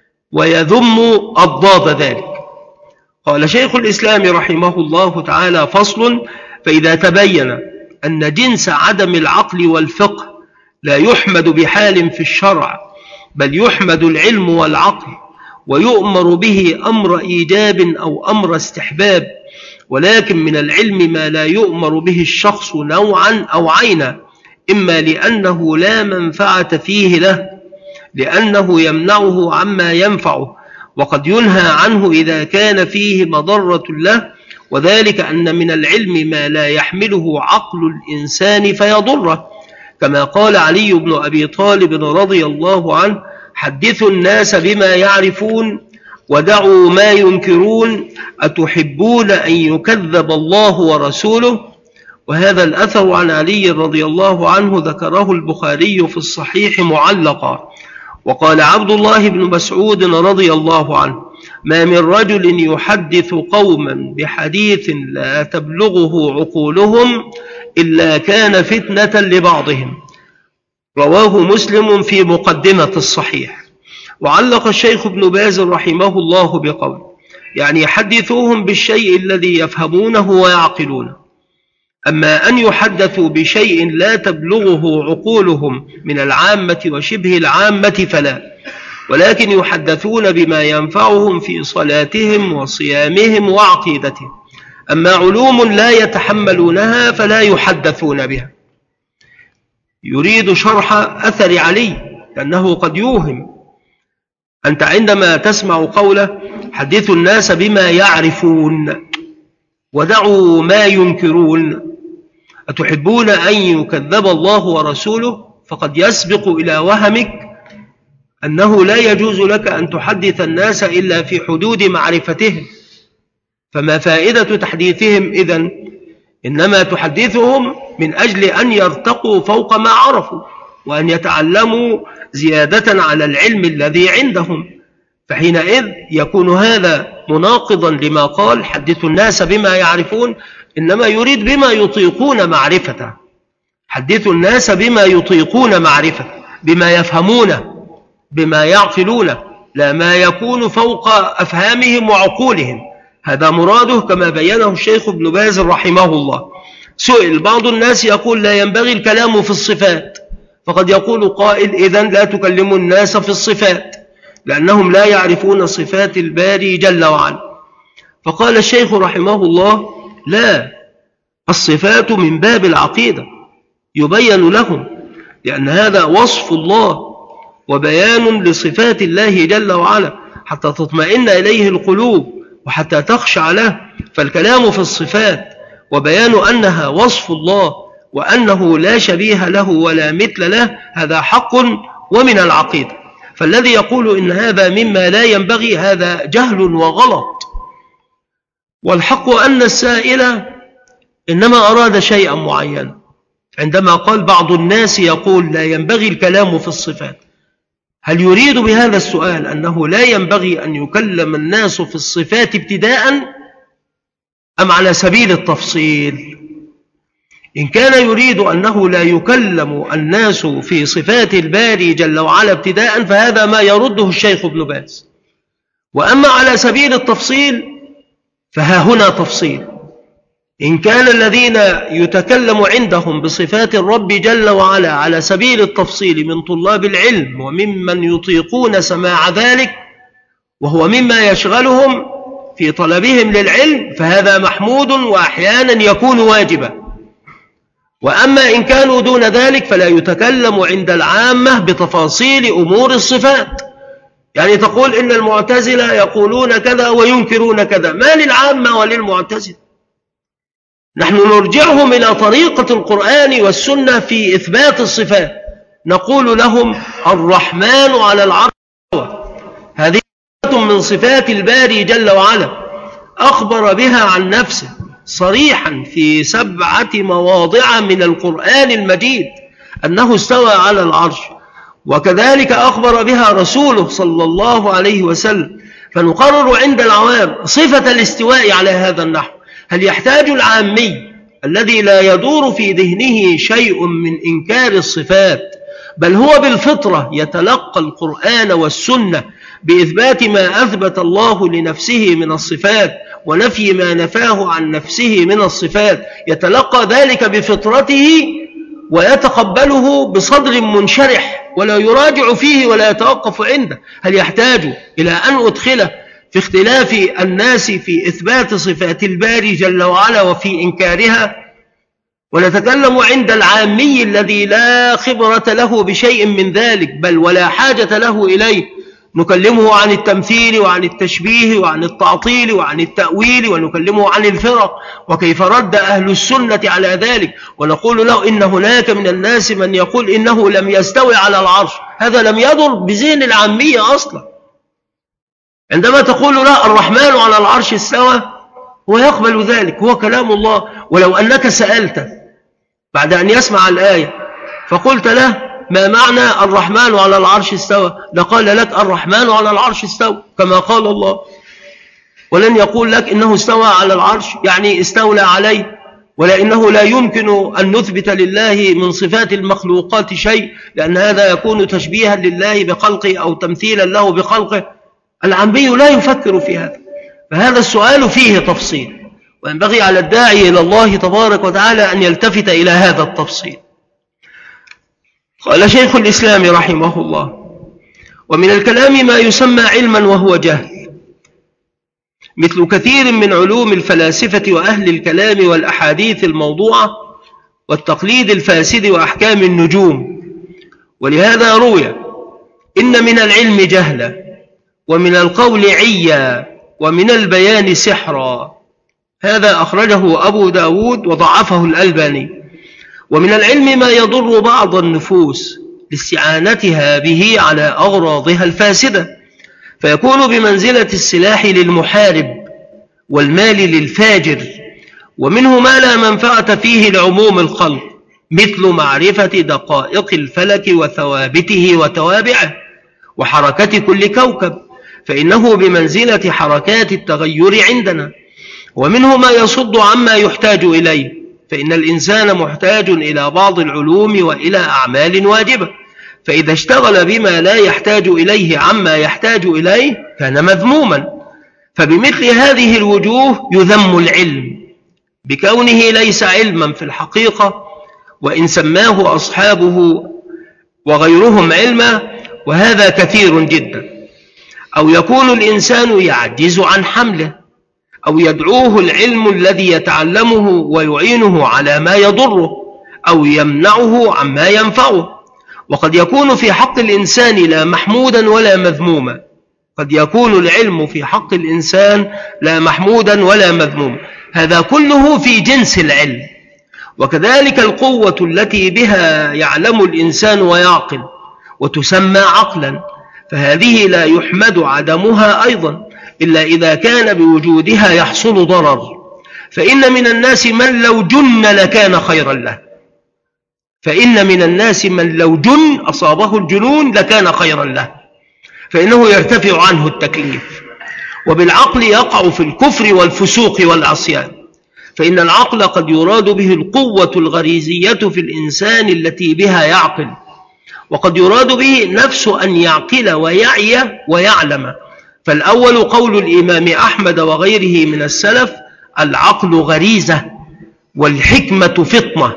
ويذم أضداد ذلك. قال شيخ الإسلام رحمه الله تعالى: فصل: فإذا تبين أن جنس عدم العقل والفقه لا يحمد بحال في الشرع، بل يحمد العلم والعقل، ويؤمر به أمر إيجاب أو أمر استحباب، ولكن من العلم ما لا يؤمر به الشخص نوعا أو عينا، إما لأنه لا منفعة فيه له لأنه يمنعه عما ينفعه، وقد ينهى عنه إذا كان فيه مضرة له، وذلك أن من العلم ما لا يحمله عقل الإنسان فيضره، كما قال علي بن أبي طالب رضي الله عنه: حدثوا الناس بما يعرفون ودعوا ما ينكرون، أتحبون أن يكذب الله ورسوله. وهذا الأثر عن علي رضي الله عنه ذكره البخاري في الصحيح معلقا. وقال عبد الله بن مسعود رضي الله عنه: ما من رجل يحدث قوما بحديث لا تبلغه عقولهم إلا كان فتنة لبعضهم. رواه مسلم في مقدمة الصحيح. وعلق الشيخ ابن باز رحمه الله بقول: يعني يحدثوهم بالشيء الذي يفهمونه ويعقلونه. أما أن يحدثوا بشيء لا تبلغه عقولهم من العامة وشبه العامة فلا، ولكن يحدثون بما ينفعهم في صلاتهم وصيامهم وعقيدتهم. أما علوم لا يتحملونها فلا يحدثون بها. يريد شرح أثر علي لأنه قد يوهم. أنت عندما تسمع قوله: حدثوا الناس بما يعرفون ودعوا ما ينكرون، أتحبون أن يكذب الله ورسوله، فقد يسبق إلى وهمك أنه لا يجوز لك أن تحدث الناس إلا في حدود معرفتهم، فما فائدة تحديثهم إذن؟ إنما تحدثهم من أجل أن يرتقوا فوق ما عرفوا وأن يتعلموا زيادة على العلم الذي عندهم، فحينئذ يكون هذا مناقضا لما قال: حدثوا الناس بما يعرفون، إنما يريد بما يطيقون معرفته. حدثوا الناس بما يطيقون معرفته، بما يفهمونه، بما يعقلونه، لا ما يكون فوق أفهامهم وعقولهم. هذا مراده كما بينه الشيخ ابن باز رحمه الله. سئل بعض الناس يقول: لا ينبغي الكلام في الصفات، فقد يقول قائل إذن لا تكلموا الناس في الصفات لأنهم لا يعرفون صفات الباري جل وعلا. فقال الشيخ رحمه الله لا، الصفات من باب العقيدة يبين لهم، لأن هذا وصف الله وبيان لصفات الله جل وعلا حتى تطمئن إليه القلوب وحتى تخشع له. فالكلام في الصفات وبيان أنها وصف الله وأنه لا شبيه له ولا مثل له هذا حق ومن العقيدة. فالذي يقول إن هذا مما لا ينبغي هذا جهل وغلط. والحق أن السائل إنما أراد شيئا معينا عندما قال بعض الناس يقول لا ينبغي الكلام في الصفات، هل يريد بهذا السؤال أنه لا ينبغي أن يكلم الناس في الصفات ابتداء أم على سبيل التفصيل؟ إن كان يريد أنه لا يكلم الناس في صفات الباري جل وعلا ابتداء فهذا ما يرده الشيخ ابن باز. وأما على سبيل التفصيل فها هنا تفصيل. إن كان الذين يتكلم عندهم بصفات الرب جل وعلا على سبيل التفصيل من طلاب العلم وممن يطيقون سماع ذلك وهو مما يشغلهم في طلبهم للعلم فهذا محمود وأحيانا يكون واجبا. وأما إن كانوا دون ذلك فلا يتكلم عند العامة بتفاصيل أمور الصفات. يعني تقول إن المعتزلة يقولون كذا وينكرون كذا، ما للعامة وللمعتزلة؟ نحن نرجعهم إلى طريقة القرآن والسنة في إثبات الصفات. نقول لهم الرحمن على العرش، هذه من صفات الباري جل وعلا أخبر بها عن نفسه صريحا في 7 مواضع من القرآن المجيد أنه استوى على العرش، وكذلك أخبر بها رسوله صلى الله عليه وسلم. فنقرر عند العوام صفة الاستواء على هذا النحو. هل يحتاج العامي الذي لا يدور في ذهنه شيء من إنكار الصفات بل هو بالفطرة يتلقى القرآن والسنة بإثبات ما أثبت الله لنفسه من الصفات ونفي ما نفاه عن نفسه من الصفات، يتلقى ذلك بفطرته ويتقبله بصدر منشرح ولا يراجع فيه ولا يتوقف عنده؟ هل يحتاج إلى أن أدخله في اختلاف الناس في إثبات صفات الباري جل وعلا وفي إنكارها؟ ونتكلم عند العامي الذي لا خبرة له بشيء من ذلك بل ولا حاجة له إليه، نكلمه عن التمثيل وعن التشبيه وعن التعطيل وعن التأويل، ونكلمه عن الفرق وكيف رد أهل السنة على ذلك، ونقول له إن هناك من الناس من يقول إنه لم يستوي على العرش. هذا لم يضر بذهن العامية أصلا. عندما تقول له الرحمن على العرش استوى هو يقبل ذلك، هو كلام الله. ولو أنك سألت بعد أن يسمع الآية فقلت له ما معنى الرحمن على العرش استوى، لقال لك الرحمن على العرش استوى كما قال الله، ولن يقول لك إنه استوى على العرش يعني استولى عليه، ولا إنه لا يمكن أن نثبت لله من صفات المخلوقات شيء لأن هذا يكون تشبيها لله بخلقه أو تمثيلا له بخلقه. العامي لا يفكر في هذا. فهذا السؤال فيه تفصيل، وينبغي على الداعي إلى الله تبارك وتعالى أن يلتفت إلى هذا التفصيل. قال شيخ الإسلام رحمه الله: ومن الكلام ما يسمى علما وهو جهل، مثل كثير من علوم الفلاسفة وأهل الكلام والأحاديث الموضوعة والتقليد الفاسد وأحكام النجوم. ولهذا روي إن من العلم جهلا، ومن القول عيا، ومن البيان سحرا. هذا أخرجه أبو داود وضعفه الألباني. ومن العلم ما يضر بعض النفوس لاستعانتها به على أغراضها الفاسدة، فيكون بمنزلة السلاح للمحارب والمال للفاجر. ومنه ما لا منفعة فيه لعموم الخلق، مثل معرفة دقائق الفلك وثوابته وتوابعه وحركة كل كوكب، فإنه بمنزلة حركات التغير عندنا. ومنه ما يصد عما يحتاج إليه، فإن الإنسان محتاج إلى بعض العلوم وإلى أعمال واجبة، فإذا اشتغل بما لا يحتاج إليه عما يحتاج إليه كان مذموما. فبمثل هذه الوجوه يذم العلم بكونه ليس علما في الحقيقة، وإن سماه أصحابه وغيرهم علما، وهذا كثير جدا. أو يكون الإنسان يعجز عن حمله، أو يدعوه العلم الذي يتعلمه ويعينه على ما يضره، أو يمنعه عما ينفعه. وقد يكون في حق الإنسان لا محمودا ولا مذموما. قد يكون العلم في حق الإنسان لا محمودا ولا مذموما، هذا كله في جنس العلم. وكذلك القوة التي بها يعلم الإنسان ويعقل وتسمى عقلا، فهذه لا يحمد عدمها أيضا إلا إذا كان بوجودها يحصل ضرر. فإن من الناس من لو جن لكان خيرا له، فإن من الناس من لو جن أصابه الجنون لكان خيرا له، فإنه يرتفع عنه التكليف. وبالعقل يقع في الكفر والفسوق والعصيان، فإن العقل قد يراد به القوة الغريزية في الإنسان التي بها يعقل، وقد يراد به نفس أن يعقل ويعي ويعلم. فالأول قول الإمام أحمد وغيره من السلف: العقل غريزة والحكمة فطنة.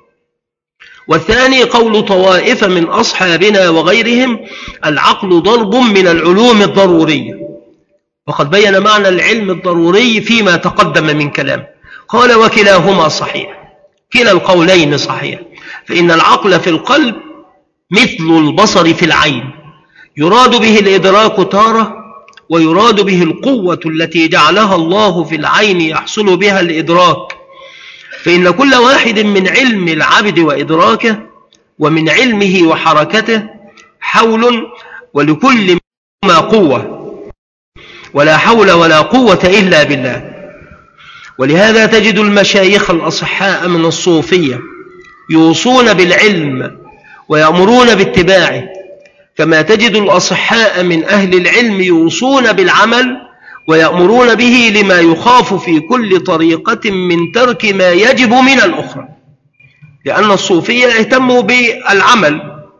والثاني قول طوائف من أصحابنا وغيرهم: العقل ضرب من العلوم الضرورية. وقد بين معنى العلم الضروري فيما تقدم من كلام. قال: وكلاهما صحيح، كلا القولين صحيح. فإن العقل في القلب مثل البصر في العين، يراد به الإدراك تارة، ويراد به القوة التي جعلها الله في العين يحصل بها الإدراك. فإن كل واحد من علم العبد وإدراكه ومن علمه وحركته حول، ولكل ما قوة، ولا حول ولا قوة إلا بالله. ولهذا تجد المشايخ الأصحاء من الصوفية يوصون بالعلم ويأمرون باتباعه، كما تجد الأصحاء من أهل العلم يوصون بالعمل ويأمرون به لما يخاف في كل طريقة من ترك ما يجب من الأخرى. لأن الصوفية اهتموا بالعمل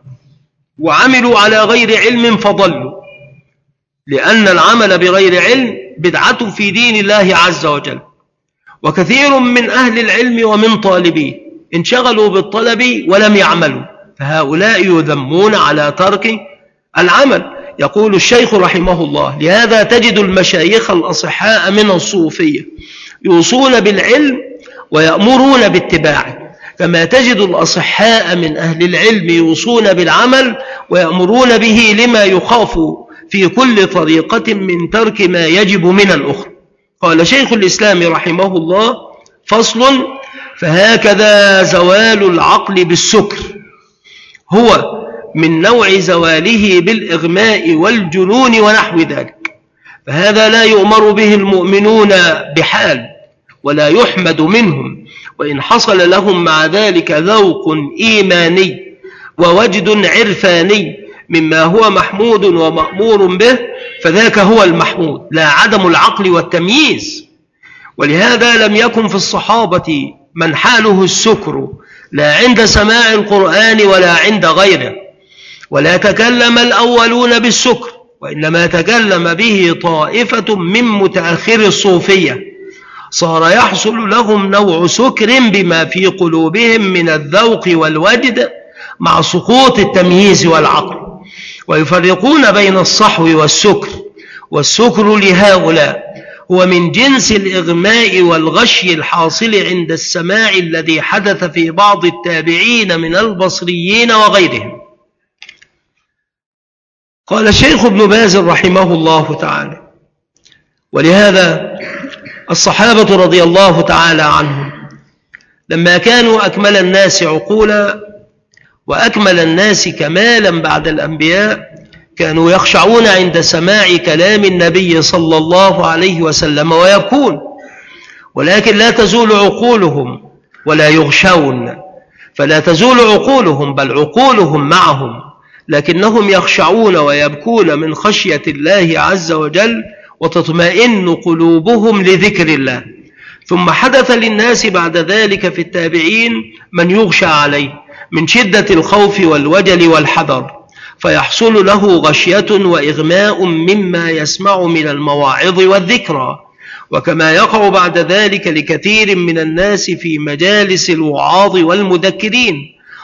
وعملوا على غير علم فضلوا، لأن العمل بغير علم بدعة في دين الله عز وجل. وكثير من أهل العلم ومن طالبيه انشغلوا بالطلب ولم يعملوا، فهؤلاء يذمون على ترك العمل. يقول الشيخ رحمه الله: لهذا تجد المشايخ الأصحاء من الصوفية يوصون بالعلم ويأمرون باتباعه، كما تجد الأصحاء من أهل العلم يوصون بالعمل ويأمرون به لما يخاف في كل طريقة من ترك ما يجب من الأخرى. قال شيخ الإسلام رحمه الله: فصل: فهكذا زوال العقل بالسكر هو من نوع زواله بالإغماء والجنون ونحو ذلك. فهذا لا يؤمر به المؤمنون بحال، ولا يحمد منهم، وإن حصل لهم مع ذلك ذوق إيماني ووجد عرفاني مما هو محمود ومأمور به، فذاك هو المحمود، لا عدم العقل والتمييز. ولهذا لم يكن في الصحابة من حاله السكر، لا عند سماع القرآن ولا عند غيره. ولا تكلم الأولون بالسكر، وإنما تكلم به طائفة من متأخر الصوفية، صار يحصل لهم نوع سكر بما في قلوبهم من الذوق والوجد مع سقوط التمييز والعقل، ويفرقون بين الصحو والسكر. والسكر لهؤلاء هو من جنس الإغماء والغشي الحاصل عند السماع الذي حدث في بعض التابعين من البصريين وغيرهم. قال الشيخ ابن باز رحمه الله تعالى: ولهذا الصحابة رضي الله تعالى عنهم لما كانوا أكمل الناس عقولا وأكمل الناس كمالا بعد الأنبياء، كانوا يخشعون عند سماع كلام النبي صلى الله عليه وسلم ويبكون، ولكن لا تزول عقولهم ولا يغشون، فلا تزول عقولهم بل عقولهم معهم، لكنهم يخشعون ويبكون من خشية الله عز وجل، وتطمئن قلوبهم لذكر الله. ثم حدث للناس بعد ذلك في التابعين من يغشى عليه من شدة الخوف والوجل والحذر، فيحصل له غشية وإغماء مما يسمع من المواعظ والذكرى، وكما يقع بعد ذلك لكثير من الناس في مجالس الوعاظ والمذكرين.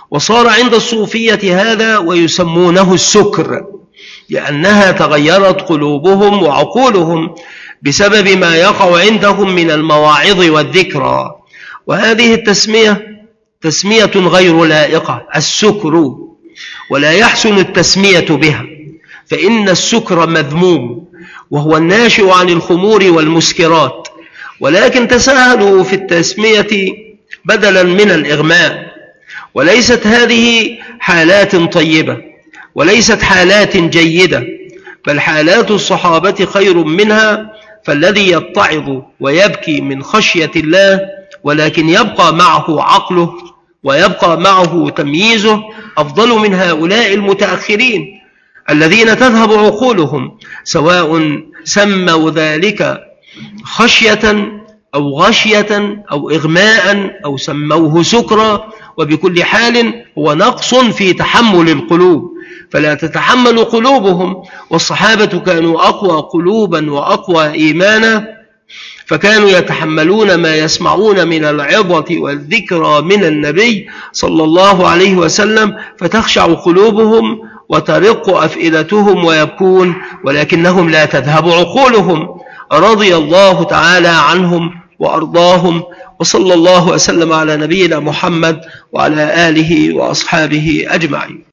وصار عند الصوفية هذا ويسمونه السكر، لأنها تغيرت قلوبهم وعقولهم بسبب ما يقع عندهم من المواعظ والذكرى. وهذه التسمية تسمية غير لائقة، السكر، ولا يحسن التسمية بها، فإن السكر مذموم وهو الناشئ عن الخمور والمسكرات، ولكن تساهلوا في التسمية بدلا من الإغماء. وليست هذه حالات طيبة وليست حالات جيدة، بل حالات الصحابة خير منها، فالذي يتعظ ويبكي من خشية الله ولكن يبقى معه عقله ويبقى معه تمييزه أفضل من هؤلاء المتأخرين الذين تذهب عقولهم، سواء سموا ذلك خشية أو غشية أو إغماء أو سموه سكرا، وبكل حال هو نقص في تحمل القلوب، فلا تتحمل قلوبهم. والصحابة كانوا أقوى قلوبا وأقوى إيمانا، فكانوا يتحملون ما يسمعون من العظة والذكرى من النبي صلى الله عليه وسلم، فتخشع قلوبهم وترق أفئدتهم ويبكون، ولكنهم لا تذهب عقولهم. رضي الله تعالى عنهم وأرضاهم، وصلى الله وسلم على نبينا محمد وعلى آله وأصحابه أجمعين.